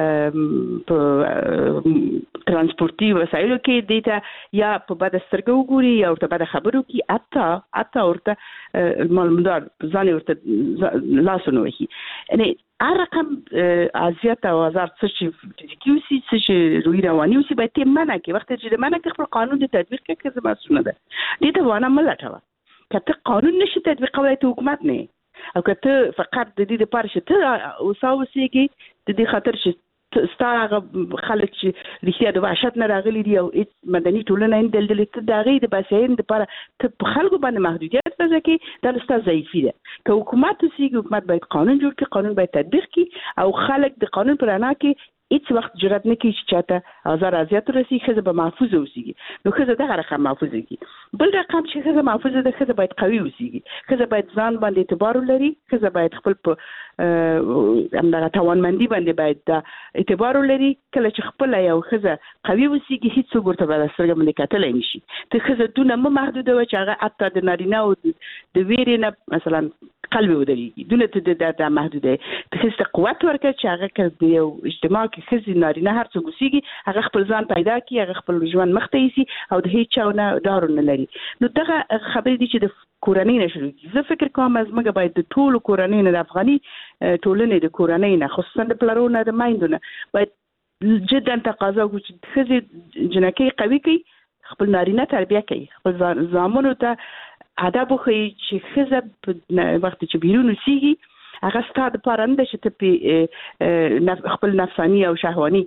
په ترانسپورتي وسایلو کې دیتا یا په بد سترګو وګوري یا ورته بد خبرو کې اته اته ورته مالمدار ځان ورته لاسونه وهي یعنی هر رقم ازیات او ازار څه چې فزیکي وسی څه چې روی رواني وسی باید ته منع کې وخت چې منع کې خپل قانون د تطبیق کې څه مسؤل ده دې ته ونه ملټوه کته قانون نشي تطبیقولای ته حکومت نه او کته فقط د دې لپاره چې ته اوساوسيږي د دې خاطر چې ستاره خلک چې رښتیا د وحشت نه راغلي دي او مدني ټولنه ان دل دل ته دغه د باسین د لپاره ته خلکو باندې محدودیت پزې کې د لسته ضعیفي ده که حکومت سیګ حکومت باید قانون جوړ کړي قانون باید تطبیق کړي او خلک د قانون پر انا کې هیڅ وخت جرأت نه کوي چې چاته آزار اذیت ورسي خزه به محفوظ اوسيږي نو خزه دغه رقم محفوظ کیږي بل رقم چې خزه محفوظ ده خزه باید قوي اوسيږي خزه باید ځان باندې اعتبار ولري خزه باید خپل په همدغه توانمندي باندې باید د اعتبار ولري کله چې خپل یو خزه قوي اوسيږي هیڅ څوک ورته به سترګې باندې کتلای نشي ته خزه دونه م محدوده و چې هغه حتی د نارینه او د ویرې نه مثلا قلب ودرېږي دونه ته د محدوده ته خزه قوت ورکړي چې هغه د یو اجتماع کې خزه نارینه هر څوک اوسيږي هغه خپل ځان پیدا کړي هغه خپل ژوند مخته یسي او د هیڅ چا نه ډار نه لري نو دغه خبرې دي چې د کورنۍ نه شروع کیږي زه فکر کوم از موږ باید د ټولو کورنۍ نه د افغاني ټولنې د کورنۍ نه خصوصا د پلرونو د مایندونو باید جدا تقاضا وکړي چې خزه جنکې قوي کړي خپل نارینه تربیه کوي خپل زامنو ته ادب خو چې خزه په وخت چې بیرون وسیږي هغه ستاسو لپاره نه چې ته خپل نفسانی او شهوانی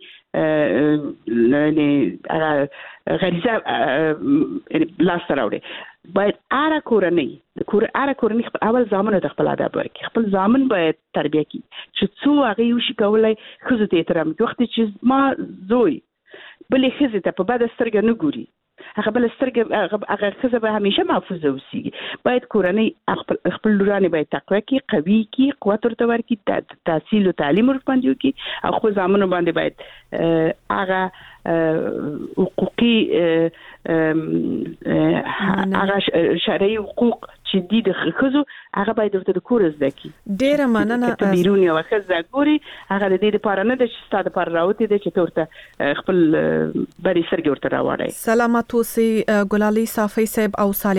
نه غریزه لاس راوړي باید اره کورنۍ کور اره کورنۍ خپل اول زامن ته خپل ادب ورکړي خپل زامن باید تربیه کړي چې څو هغه یو شي کولای خزه ته احترام کوي وخت چې ما زوی بلې خزه ته په بد سترګه نه ګوري هغه بل سترګه هغه خزه به همیشه محفوظ اوسيږي باید کورنۍ خپل خپل لورانه باید تقوا کی قوي کی قوت ورته ورکړي د تحصیل او تعلیم ورپاندې کی او خو زامنو باندې باید هغه حقوقي هغه شرعي حقوق چې دي د خزو هغه باید ورته د کور زده کی ډیره مننه ته بیرون یو خزه ګوري هغه د دې لپاره نه د چې ستاسو لپاره راوتی د چې ورته خپل بری سرګ ورته راوړی سلامات اوسئ ګلالي صافي صاحب او صالح